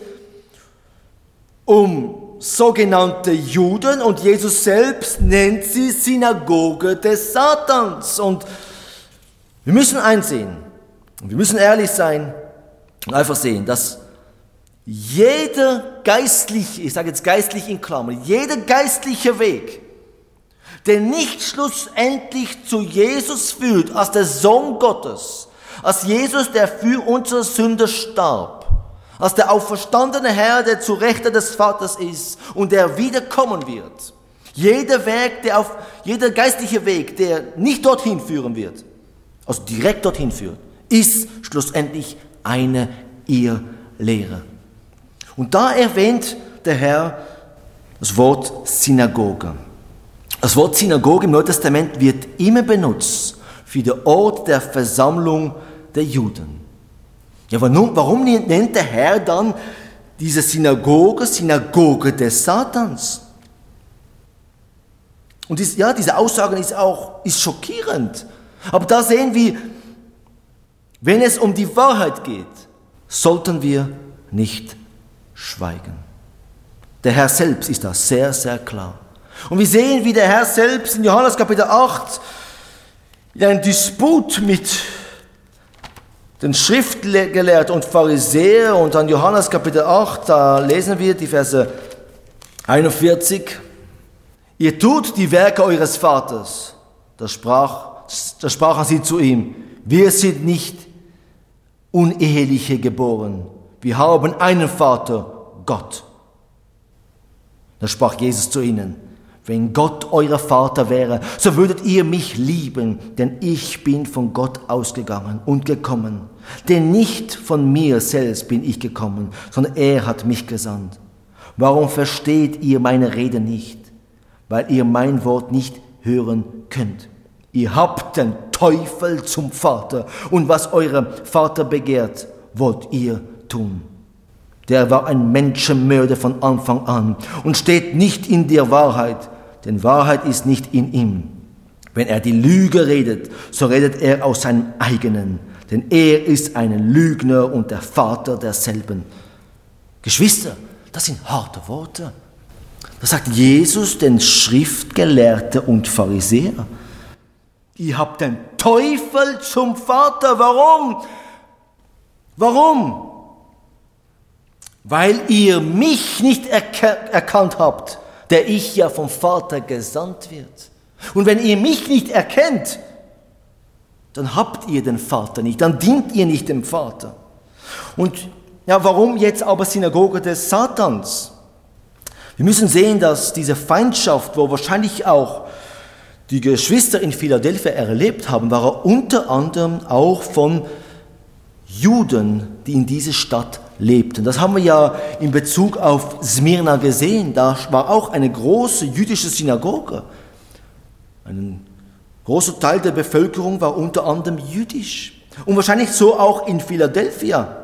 um sogenannte Juden und Jesus selbst nennt sie Synagoge des Satans. Und wir müssen einsehen, wir müssen ehrlich sein und einfach sehen, dass jeder geistliche, ich sage jetzt geistlich in Klammern, jeder geistliche Weg, der nicht schlussendlich zu Jesus führt, als der Sohn Gottes, als Jesus, der für unsere Sünde starb, als der auferstandene Herr, der zu Rechter des Vaters ist und der wiederkommen wird. Jeder geistliche Weg, der nicht dorthin führen wird, also direkt dorthin führt, ist schlussendlich eine Irrlehre. Und da erwähnt der Herr das Wort Synagoge. Das Wort Synagoge im Neuen Testament wird immer benutzt für den Ort der Versammlung der Juden. Ja, warum nennt der Herr dann diese Synagoge des Satans? Und diese Aussage ist schockierend. Aber da sehen wir, wenn es um die Wahrheit geht, sollten wir nicht schweigen. Der Herr selbst ist da sehr, sehr klar. Und wir sehen, wie der Herr selbst in Johannes Kapitel 8 in einem Disput mit den Schriftgelehrten und Pharisäern, und an Johannes Kapitel 8, da lesen wir die Verse 41. Ihr tut die Werke eures Vaters. Da sprachen sie zu ihm, wir sind nicht Uneheliche geboren. Wir haben einen Vater, Gott. Da sprach Jesus zu ihnen: Wenn Gott euer Vater wäre, so würdet ihr mich lieben, denn ich bin von Gott ausgegangen und gekommen. Denn nicht von mir selbst bin ich gekommen, sondern er hat mich gesandt. Warum versteht ihr meine Rede nicht? Weil ihr mein Wort nicht hören könnt. Ihr habt den Teufel zum Vater, und was euer Vater begehrt, wollt ihr tun. Der war ein Menschenmörder von Anfang an und steht nicht in der Wahrheit, denn Wahrheit ist nicht in ihm. Wenn er die Lüge redet, so redet er aus seinem eigenen, denn er ist ein Lügner und der Vater derselben. Geschwister, das sind harte Worte. Das sagt Jesus den Schriftgelehrten und Pharisäern. Ihr habt den Teufel zum Vater. Warum? Warum? Weil ihr mich nicht erkannt habt, der ich ja vom Vater gesandt wird. Und wenn ihr mich nicht erkennt, dann habt ihr den Vater nicht, dann dient ihr nicht dem Vater. Und ja, warum jetzt aber Synagoge des Satans? Wir müssen sehen, dass diese Feindschaft, wo wahrscheinlich auch die Geschwister in Philadelphia erlebt haben, war unter anderem auch von Juden, die in dieser Stadt lebten. Das haben wir ja in Bezug auf Smyrna gesehen. Da war auch eine große jüdische Synagoge. Ein großer Teil der Bevölkerung war unter anderem jüdisch. Und wahrscheinlich so auch in Philadelphia.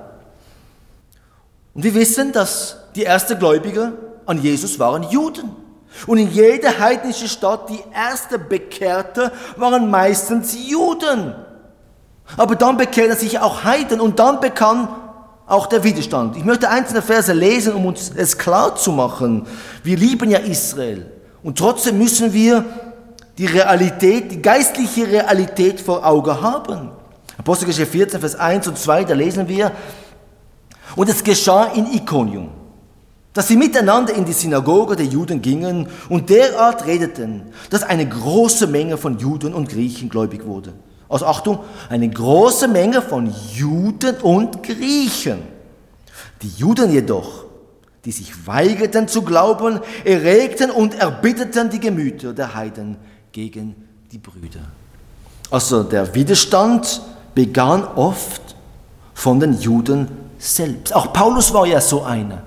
Und wir wissen, dass die ersten Gläubigen an Jesus waren Juden. Und in jeder heidnischen Stadt, die ersten Bekehrte waren meistens Juden. Aber dann bekehrten sich auch Heiden und dann begann auch der Widerstand. Ich möchte einzelne Verse lesen, um uns es klar zu machen. Wir lieben ja Israel und trotzdem müssen wir die Realität, die geistliche Realität vor Augen haben. Apostelgeschichte 14, Vers 1 und 2, da lesen wir: Und es geschah in Ikonium, dass sie miteinander in die Synagoge der Juden gingen und derart redeten, dass eine große Menge von Juden und Griechen gläubig wurde. Also Achtung, eine große Menge von Juden und Griechen. Die Juden jedoch, die sich weigerten zu glauben, erregten und erbitterte die Gemüter der Heiden gegen die Brüder. Also der Widerstand begann oft von den Juden selbst. Auch Paulus war ja so einer.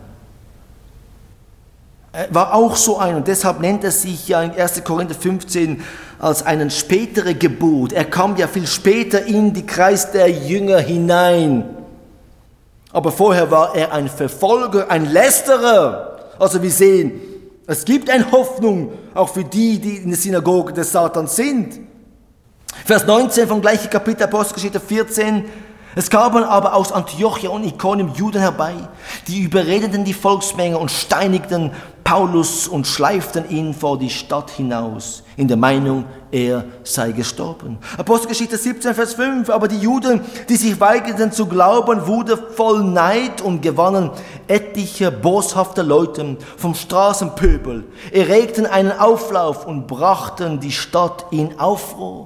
Er war auch so ein und deshalb nennt er sich ja in 1. Korinther 15 als einen späteren Geburt. Er kam ja viel später in die Kreis der Jünger hinein. Aber vorher war er ein Verfolger, ein Lästerer. Also wir sehen, es gibt eine Hoffnung auch für die, die in der Synagoge des Satans sind. Vers 19 vom gleichen Kapitel Apostelgeschichte 14: Es kamen aber aus Antiochia und Ikonium Juden herbei, die überredeten die Volksmenge und steinigten Paulus und schleiften ihn vor die Stadt hinaus, in der Meinung, er sei gestorben. Apostelgeschichte 17, Vers 5: Aber die Juden, die sich weigerten zu glauben, wurden voll Neid und gewannen etliche boshafte Leute vom Straßenpöbel, erregten einen Auflauf und brachten die Stadt in Aufruhr.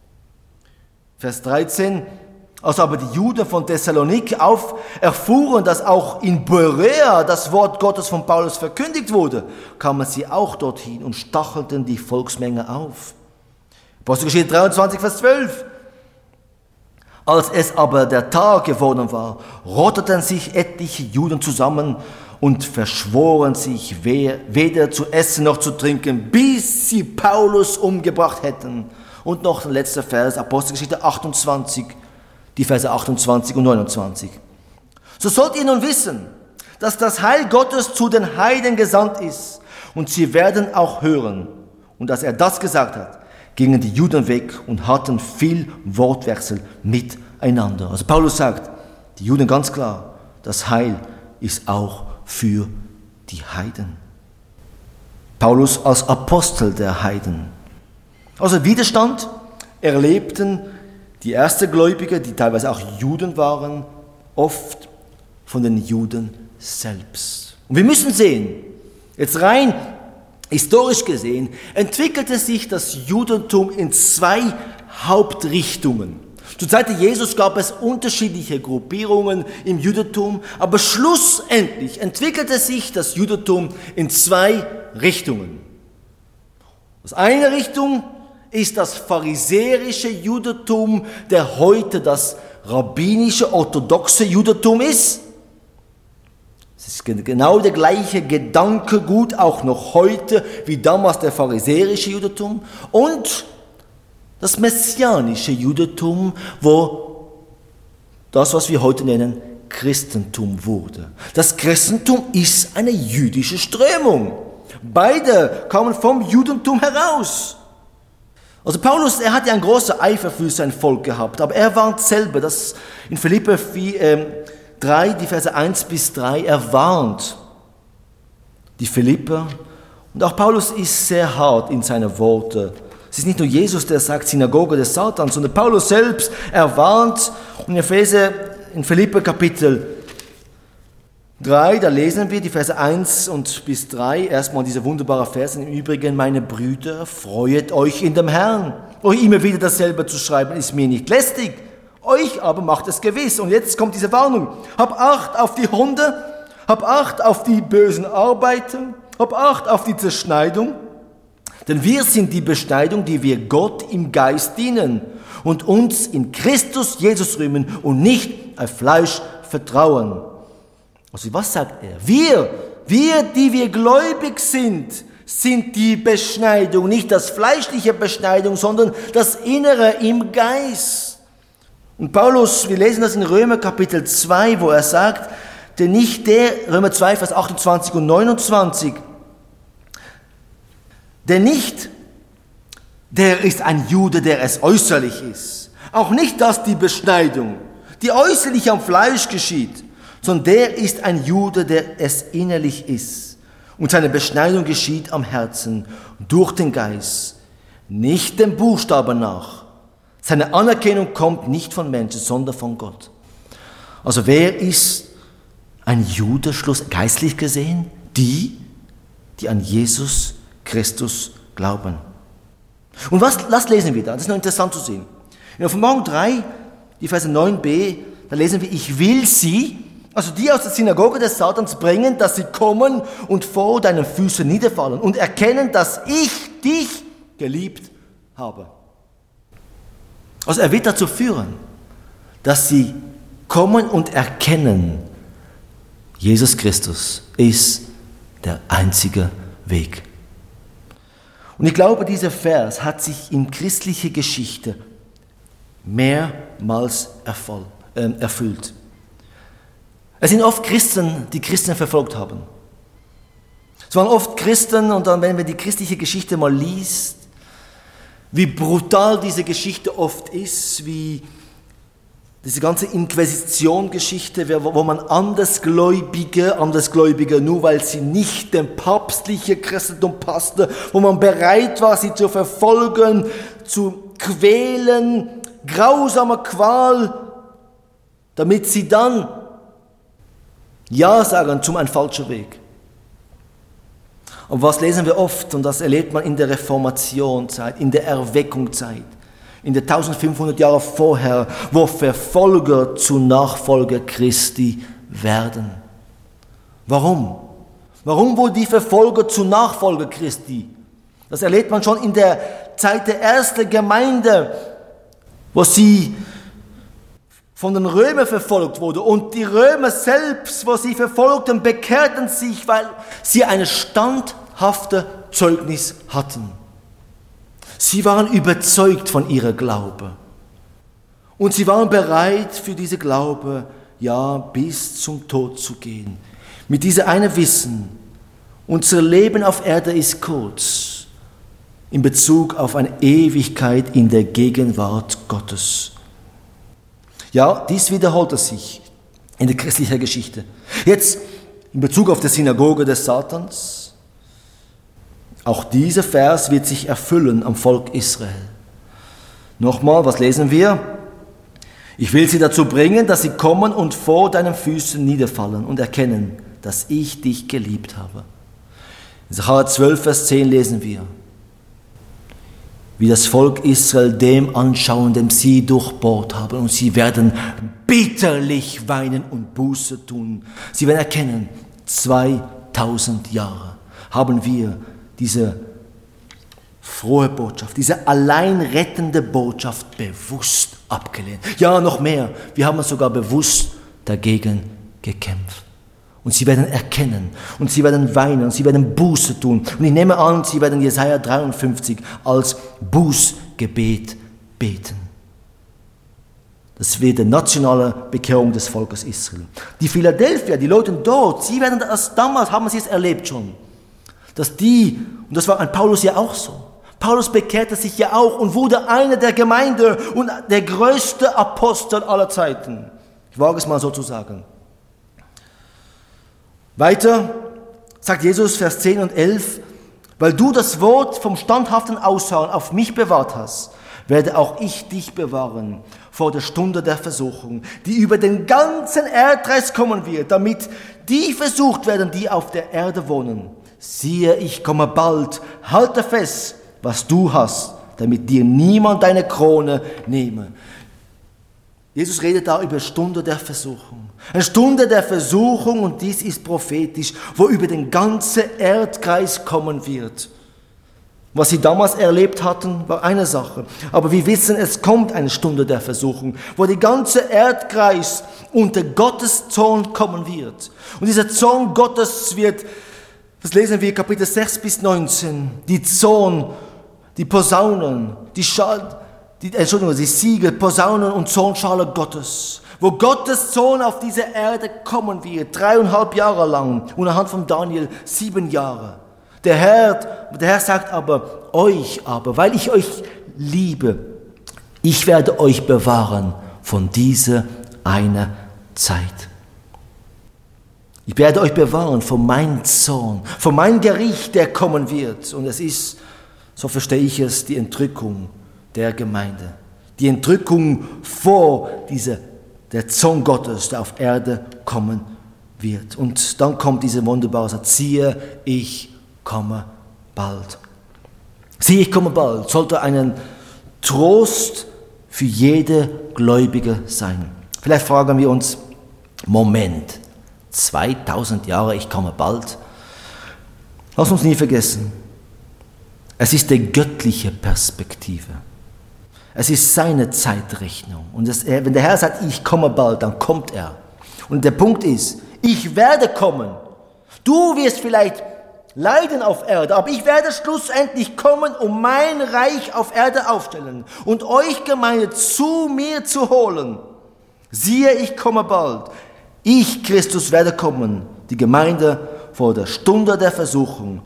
Vers 13: Als aber die Juden von Thessaloniki erfuhren, dass auch in Berea das Wort Gottes von Paulus verkündigt wurde, kamen sie auch dorthin und stachelten die Volksmenge auf. Apostelgeschichte 23, Vers 12: Als es aber der Tag geworden war, rotteten sich etliche Juden zusammen und verschworen sich, weder zu essen noch zu trinken, bis sie Paulus umgebracht hätten. Und noch ein letzter Vers, Apostelgeschichte 28, die Verse 28 und 29. So sollt ihr nun wissen, dass das Heil Gottes zu den Heiden gesandt ist, und sie werden auch hören. Und als er das gesagt hat, gingen die Juden weg und hatten viel Wortwechsel miteinander. Also Paulus sagt, die Juden ganz klar, das Heil ist auch für die Heiden. Paulus als Apostel der Heiden. Also Widerstand erlebten die ersten Gläubigen, die teilweise auch Juden waren, oft von den Juden selbst. Und wir müssen sehen, jetzt rein historisch gesehen, entwickelte sich das Judentum in zwei Hauptrichtungen. Zur Zeit Jesus gab es unterschiedliche Gruppierungen im Judentum, aber schlussendlich entwickelte sich das Judentum in zwei Richtungen. Das eine Richtung ist das pharisäische Judentum, der heute das rabbinische orthodoxe Judentum ist. Es ist genau der gleiche Gedankengut, auch noch heute, wie damals der pharisäische Judentum. Und das messianische Judentum, wo das, was wir heute nennen, Christentum wurde. Das Christentum ist eine jüdische Strömung. Beide kamen vom Judentum heraus. Also Paulus, er hatte einen großen Eifer für sein Volk gehabt, aber er warnt selber, dass in Philipper 3, die Verse 1 bis 3, er warnt die Philipper. Und auch Paulus ist sehr hart in seinen Worten. Es ist nicht nur Jesus, der sagt, Synagoge des Satans, sondern Paulus selbst, er warnt. Und in Philipper Kapitel 3, da lesen wir die Verse 1 und bis 3, erstmal diese wunderbaren Verse. Im Übrigen, meine Brüder, freuet euch in dem Herrn. Euch immer wieder dasselbe zu schreiben, ist mir nicht lästig. Euch aber macht es gewiss. Und jetzt kommt diese Warnung. Hab Acht auf die Hunde, hab Acht auf die bösen Arbeiter, hab Acht auf die Zerschneidung. Denn wir sind die Beschneidung, die wir Gott im Geist dienen und uns in Christus Jesus rühmen und nicht auf Fleisch vertrauen. Also was sagt er? Wir, die wir gläubig sind die Beschneidung, nicht das fleischliche Beschneidung, sondern das Innere im Geist. Und Paulus, wir lesen das in Römer Kapitel 2, wo er sagt, denn nicht der, Römer 2, Vers 28 und 29, denn nicht der ist ein Jude, der es äußerlich ist. Auch nicht das die Beschneidung, die äußerlich am Fleisch geschieht, sondern der ist ein Jude, der es innerlich ist. Und seine Beschneidung geschieht am Herzen, durch den Geist, nicht dem Buchstaben nach. Seine Anerkennung kommt nicht von Menschen, sondern von Gott. Also wer ist ein Jude, geistlich gesehen? Die an Jesus Christus glauben. Und was lesen wir da? Das ist noch interessant zu sehen. In Offenbarung 3, die Verse 9b, da lesen wir, ich will sie, also die aus der Synagoge des Satans bringen, dass sie kommen und vor deinen Füßen niederfallen und erkennen, dass ich dich geliebt habe. Also er wird dazu führen, dass sie kommen und erkennen, Jesus Christus ist der einzige Weg. Und ich glaube, dieser Vers hat sich in christlicher Geschichte mehrmals erfüllt. Es sind oft Christen, die Christen verfolgt haben. Es waren oft Christen, und dann, wenn man die christliche Geschichte mal liest, wie brutal diese Geschichte oft ist, wie diese ganze Inquisition-Geschichte, wo man Andersgläubige, nur weil sie nicht dem papstlichen Christentum passten, wo man bereit war, sie zu verfolgen, zu quälen, grausamer Qual, damit sie dann Ja sagen zum ein falscher Weg. Und was lesen wir oft, und das erlebt man in der Reformationszeit, in der Erweckungszeit, in der 1500 Jahre vorher, wo Verfolger zu Nachfolger Christi werden. Warum? Warum wurden die Verfolger zu Nachfolger Christi? Das erlebt man schon in der Zeit der ersten Gemeinde, wo sie von den Römern verfolgt wurde. Und die Römer selbst, wo sie verfolgten, bekehrten sich, weil sie ein standhaftes Zeugnis hatten. Sie waren überzeugt von ihrem Glaube. Und sie waren bereit, für diese Glaube, ja, bis zum Tod zu gehen. Mit diesem einen Wissen, unser Leben auf Erde ist kurz, in Bezug auf eine Ewigkeit in der Gegenwart Gottes. Ja, dies wiederholt sich in der christlichen Geschichte. Jetzt in Bezug auf die Synagoge des Satans. Auch dieser Vers wird sich erfüllen am Volk Israel. Nochmal, was lesen wir? Ich will sie dazu bringen, dass sie kommen und vor deinen Füßen niederfallen und erkennen, dass ich dich geliebt habe. In Sacharja 12, Vers 10 lesen wir. wie das Volk Israel dem anschauen, dem sie durchbohrt haben. Und sie werden bitterlich weinen und Buße tun. Sie werden erkennen, 2000 Jahre haben wir diese frohe Botschaft, diese allein rettende Botschaft bewusst abgelehnt. Ja, noch mehr, wir haben sogar bewusst dagegen gekämpft. Und sie werden erkennen und sie werden weinen und sie werden Buße tun. Und ich nehme an, sie werden Jesaja 53 als Bußgebet beten. Das wird die nationale Bekehrung des Volkes Israel. Die Philadelphier, die Leute dort, sie werden das, damals haben sie es erlebt schon, dass die, und das war an Paulus ja auch so, Paulus bekehrte sich ja auch und wurde einer der Gemeinde und der größte Apostel aller Zeiten. Ich wage es mal so zu sagen. Weiter sagt Jesus, Vers 10 und 11, weil du das Wort vom standhaften Ausharren auf mich bewahrt hast, werde auch ich dich bewahren vor der Stunde der Versuchung, die über den ganzen Erdkreis kommen wird, damit die versucht werden, die auf der Erde wohnen. Siehe, ich komme bald, halte fest, was du hast, damit dir niemand deine Krone nehme. Jesus redet da über Stunde der Versuchung. Eine Stunde der Versuchung, und dies ist prophetisch, wo über den ganzen Erdkreis kommen wird. Was sie damals erlebt hatten, war eine Sache. Aber wir wissen, es kommt eine Stunde der Versuchung, wo der ganze Erdkreis unter Gottes Zorn kommen wird. Und dieser Zorn Gottes wird, das lesen wir Kapitel 6 bis 19, die Zorn, die Posaunen, die Siegel, Posaunen und Zornschale Gottes, wo Gottes Zorn auf diese Erde kommen wird, 3,5 Jahre lang, und anhand von Daniel 7 Jahre. Der Herr sagt aber, weil ich euch liebe, ich werde euch bewahren von dieser einer Zeit. Ich werde euch bewahren von meinem Zorn, von meinem Gericht, der kommen wird. Und es ist, so verstehe ich es, die Entrückung der Gemeinde. Die Entrückung vor der Zorn Gottes, der auf Erde kommen wird. Und dann kommt diese wunderbare Satz, siehe, ich komme bald. Siehe, ich komme bald, sollte ein Trost für jede Gläubige sein. Vielleicht fragen wir uns, Moment, 2000 Jahre, ich komme bald. Lass uns nie vergessen, es ist die göttliche Perspektive. Es ist seine Zeitrechnung. Und wenn der Herr sagt, ich komme bald, dann kommt er. Und der Punkt ist, ich werde kommen. Du wirst vielleicht leiden auf Erde, aber ich werde schlussendlich kommen, um mein Reich auf Erde aufstellen und euch Gemeinde zu mir zu holen. Siehe, ich komme bald. Ich, Christus, werde kommen, die Gemeinde von der Stunde der Versuchung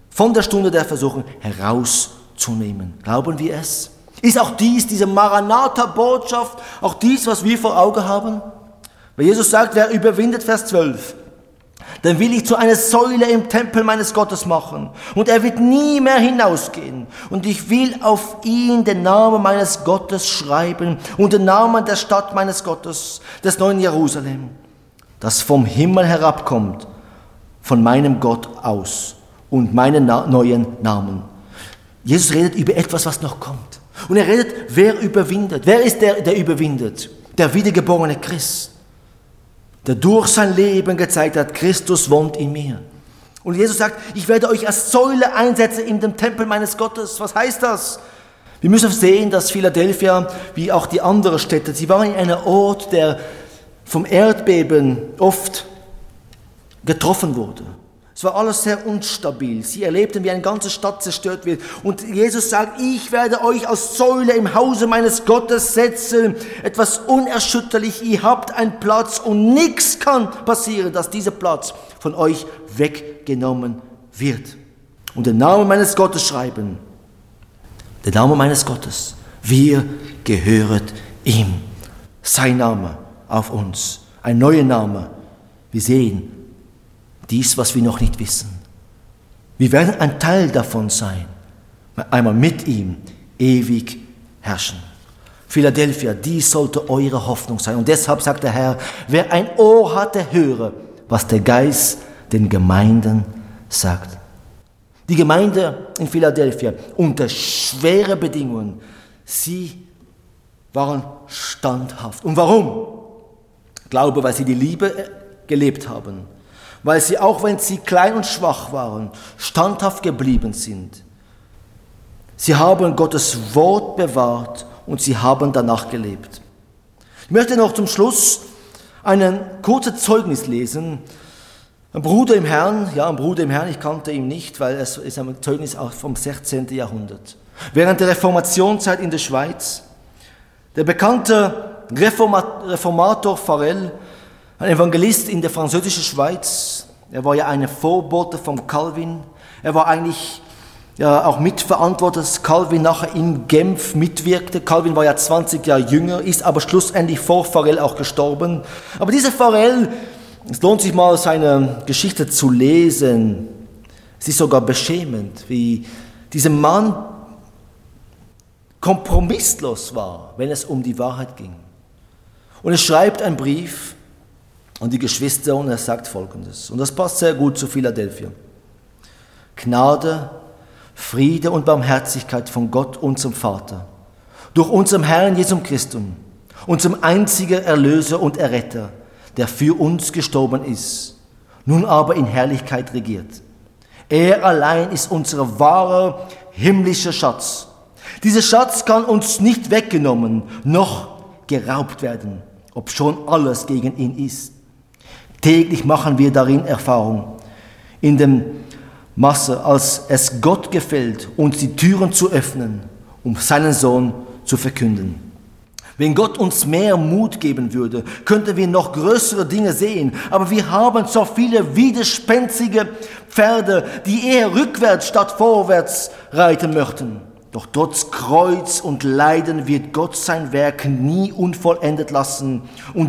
herauszunehmen. Glauben wir es? Ist auch diese Maranatha-Botschaft, auch dies, was wir vor Augen haben? Weil Jesus sagt, wer überwindet, Vers 12, dann will ich zu einer Säule im Tempel meines Gottes machen. Und er wird nie mehr hinausgehen. Und ich will auf ihn den Namen meines Gottes schreiben und den Namen der Stadt meines Gottes, des neuen Jerusalem, das vom Himmel herabkommt, von meinem Gott aus und meinen neuen Namen. Jesus redet über etwas, was noch kommt. Und er redet, wer überwindet. Wer ist der überwindet? Der wiedergeborene Christ, der durch sein Leben gezeigt hat, Christus wohnt in mir. Und Jesus sagt, ich werde euch als Säule einsetzen in dem Tempel meines Gottes. Was heißt das? Wir müssen sehen, dass Philadelphia, wie auch die anderen Städte, sie waren in einem Ort, der vom Erdbeben oft getroffen wurde. Es war alles sehr unstabil. Sie erlebten, wie eine ganze Stadt zerstört wird. Und Jesus sagt, ich werde euch als Säule im Hause meines Gottes setzen. Etwas unerschütterlich. Ihr habt einen Platz und nichts kann passieren, dass dieser Platz von euch weggenommen wird. Und den Namen meines Gottes schreiben. Der Name meines Gottes. Wir gehöret ihm. Sein Name auf uns. Ein neuer Name. Wir sehen dies, was wir noch nicht wissen. Wir werden ein Teil davon sein, einmal mit ihm ewig herrschen. Philadelphia, dies sollte eure Hoffnung sein. Und deshalb sagt der Herr, wer ein Ohr hat, der höre, was der Geist den Gemeinden sagt. Die Gemeinde in Philadelphia unter schweren Bedingungen, sie waren standhaft. Und warum? Ich glaube, weil sie die Liebe gelebt haben, weil sie, auch wenn sie klein und schwach waren, standhaft geblieben sind. Sie haben Gottes Wort bewahrt und sie haben danach gelebt. Ich möchte noch zum Schluss ein kurzes Zeugnis lesen. Ein Bruder im Herrn, ich kannte ihn nicht, weil es ist ein Zeugnis vom 16. Jahrhundert. Während der Reformationszeit in der Schweiz, der bekannte Reformator Farel, ein Evangelist in der französischen Schweiz, er war ja eine Vorbote von Calvin, er war eigentlich auch mitverantwortlich, dass Calvin nachher in Genf mitwirkte. Calvin war ja 20 Jahre jünger, ist aber schlussendlich vor Farel auch gestorben. Aber dieser Farel, es lohnt sich mal, seine Geschichte zu lesen. Es ist sogar beschämend, wie dieser Mann kompromisslos war, wenn es um die Wahrheit ging. Und er schreibt einen Brief an die Geschwister und er sagt Folgendes. Und das passt sehr gut zu Philadelphia. Gnade, Friede und Barmherzigkeit von Gott, unserem Vater, durch unseren Herrn Jesus Christus, unserem einzigen Erlöser und Erretter, der für uns gestorben ist, nun aber in Herrlichkeit regiert. Er allein ist unser wahrer himmlischer Schatz. Dieser Schatz kann uns nicht weggenommen, noch geraubt werden, obschon alles gegen ihn ist. Täglich machen wir darin Erfahrung, in dem Maße, als es Gott gefällt, uns die Türen zu öffnen, um seinen Sohn zu verkünden. Wenn Gott uns mehr Mut geben würde, könnten wir noch größere Dinge sehen. Aber wir haben so viele widerspenstige Pferde, die eher rückwärts statt vorwärts reiten möchten. Doch trotz Kreuz und Leiden wird Gott sein Werk nie unvollendet lassen und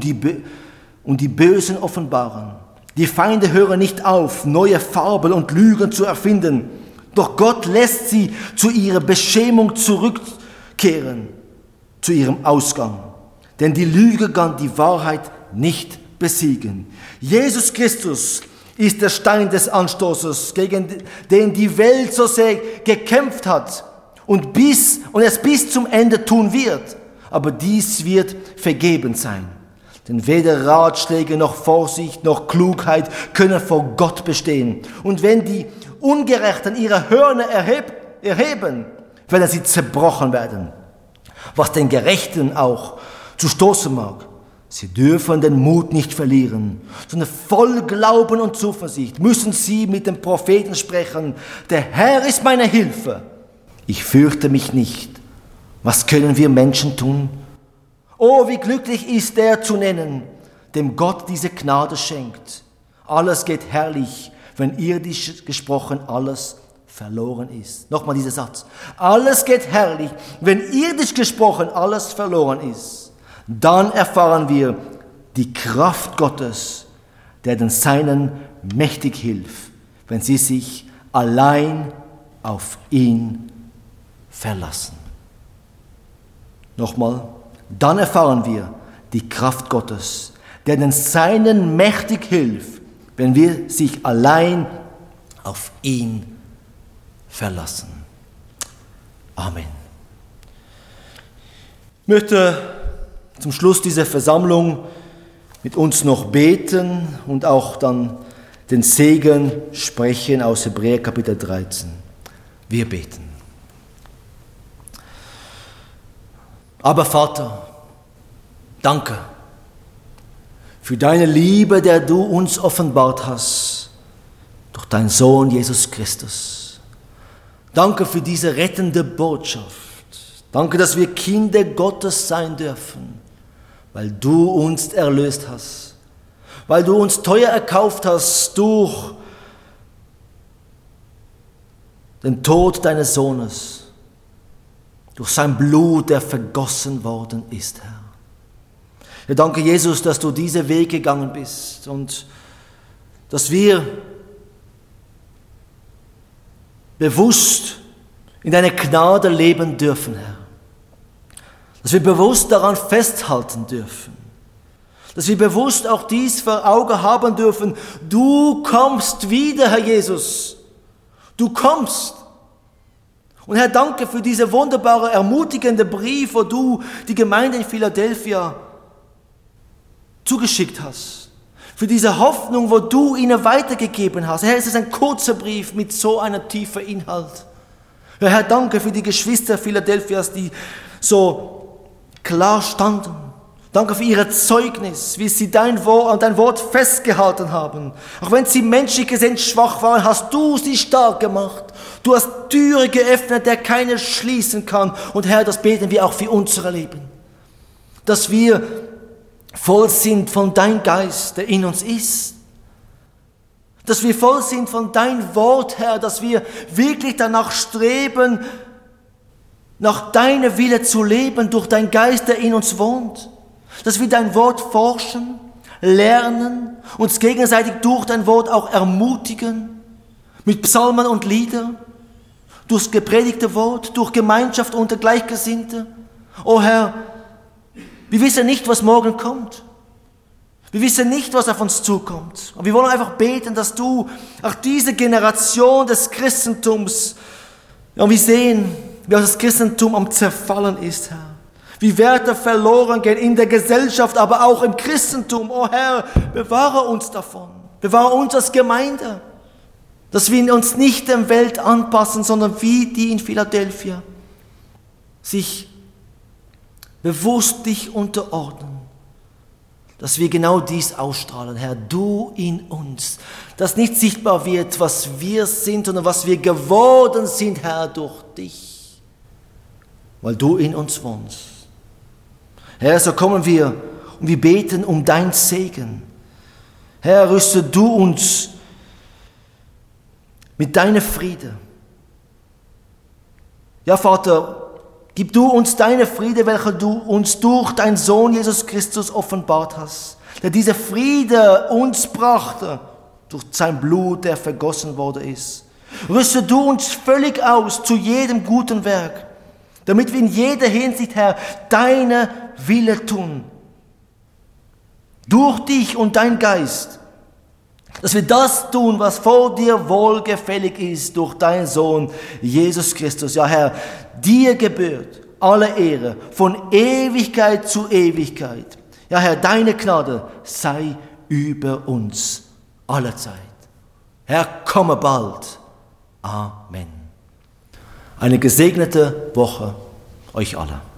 die Bösen offenbaren. Die Feinde hören nicht auf, neue Fabel und Lügen zu erfinden. Doch Gott lässt sie zu ihrer Beschämung zurückkehren, zu ihrem Ausgang. Denn die Lüge kann die Wahrheit nicht besiegen. Jesus Christus ist der Stein des Anstoßes, gegen den die Welt so sehr gekämpft hat und es bis zum Ende tun wird. Aber dies wird vergebens sein. Denn weder Ratschläge noch Vorsicht noch Klugheit können vor Gott bestehen. Und wenn die Ungerechten ihre Hörner erheben, werden sie zerbrochen werden. Was den Gerechten auch zu stoßen mag. Sie dürfen den Mut nicht verlieren, sondern voll Glauben und Zuversicht müssen sie mit dem Propheten sprechen. Der Herr ist meine Hilfe. Ich fürchte mich nicht. Was können wir Menschen tun? Oh, wie glücklich ist der zu nennen, dem Gott diese Gnade schenkt. Alles geht herrlich, wenn irdisch gesprochen alles verloren ist. Nochmal dieser Satz. Alles geht herrlich, wenn irdisch gesprochen alles verloren ist. Dann erfahren wir die Kraft Gottes, der den Seinen mächtig hilft, wenn sie sich allein auf ihn verlassen. Nochmal. Dann erfahren wir die Kraft Gottes, der den Seinen mächtig hilft, wenn wir sich allein auf ihn verlassen. Amen. Ich möchte zum Schluss dieser Versammlung mit uns noch beten und auch dann den Segen sprechen aus Hebräer Kapitel 13. Wir beten. Aber Vater, danke für deine Liebe, der du uns offenbart hast, durch deinen Sohn Jesus Christus. Danke für diese rettende Botschaft. Danke, dass wir Kinder Gottes sein dürfen, weil du uns erlöst hast, weil du uns teuer erkauft hast durch den Tod deines Sohnes. Durch sein Blut, der vergossen worden ist, Herr. Ich danke Jesus, dass du diese Weg gegangen bist und dass wir bewusst in deiner Gnade leben dürfen, Herr. Dass wir bewusst daran festhalten dürfen. Dass wir bewusst auch dies vor Augen haben dürfen. Du kommst wieder, Herr Jesus. Du kommst. Und Herr, danke für diese wunderbare, ermutigende Brief, wo du die Gemeinde in Philadelphia zugeschickt hast. Für diese Hoffnung, wo du ihnen weitergegeben hast. Herr, es ist ein kurzer Brief mit so einem tiefen Inhalt. Ja, Herr, danke für die Geschwister Philadelphias, die so klar standen. Danke für ihr Zeugnis, wie sie dein Wort festgehalten haben. Auch wenn sie menschlich gesehen schwach waren, hast du sie stark gemacht. Du hast Türe geöffnet, der keiner schließen kann. Und Herr, das beten wir auch für unser Leben. Dass wir voll sind von deinem Geist, der in uns ist. Dass wir voll sind von deinem Wort, Herr, dass wir wirklich danach streben, nach deinem Wille zu leben, durch deinen Geist, der in uns wohnt. Dass wir dein Wort forschen, lernen, uns gegenseitig durch dein Wort auch ermutigen, mit Psalmen und Liedern, durchs gepredigte Wort, durch Gemeinschaft unter Gleichgesinnten. Oh Herr, wir wissen nicht, was morgen kommt. Wir wissen nicht, was auf uns zukommt. Und wir wollen einfach beten, dass du auch diese Generation des Christentums, und wir sehen, wie auch das Christentum am Zerfallen ist, Herr. Wie Werte verloren gehen in der Gesellschaft, aber auch im Christentum. Oh Herr, bewahre uns davon. Bewahre uns als Gemeinde. Dass wir uns nicht der Welt anpassen, sondern wie die in Philadelphia sich bewusst dich unterordnen. Dass wir genau dies ausstrahlen, Herr, du in uns. Dass nicht sichtbar wird, was wir sind, sondern was wir geworden sind, Herr, durch dich. Weil du in uns wohnst. Herr, so kommen wir und wir beten um dein Segen. Herr, rüste du uns mit deinem Friede. Ja, Vater, gib du uns deine Friede, welche du uns durch deinen Sohn Jesus Christus offenbart hast, der diese Friede uns brachte, durch sein Blut, der vergossen worden ist. Rüste du uns völlig aus zu jedem guten Werk, damit wir in jeder Hinsicht, Herr, deine Wille tun. Durch dich und dein Geist. Dass wir das tun, was vor dir wohlgefällig ist, durch deinen Sohn Jesus Christus. Ja, Herr, dir gebührt alle Ehre von Ewigkeit zu Ewigkeit. Ja, Herr, deine Gnade sei über uns alle Zeit. Herr, komme bald. Amen. Eine gesegnete Woche euch alle.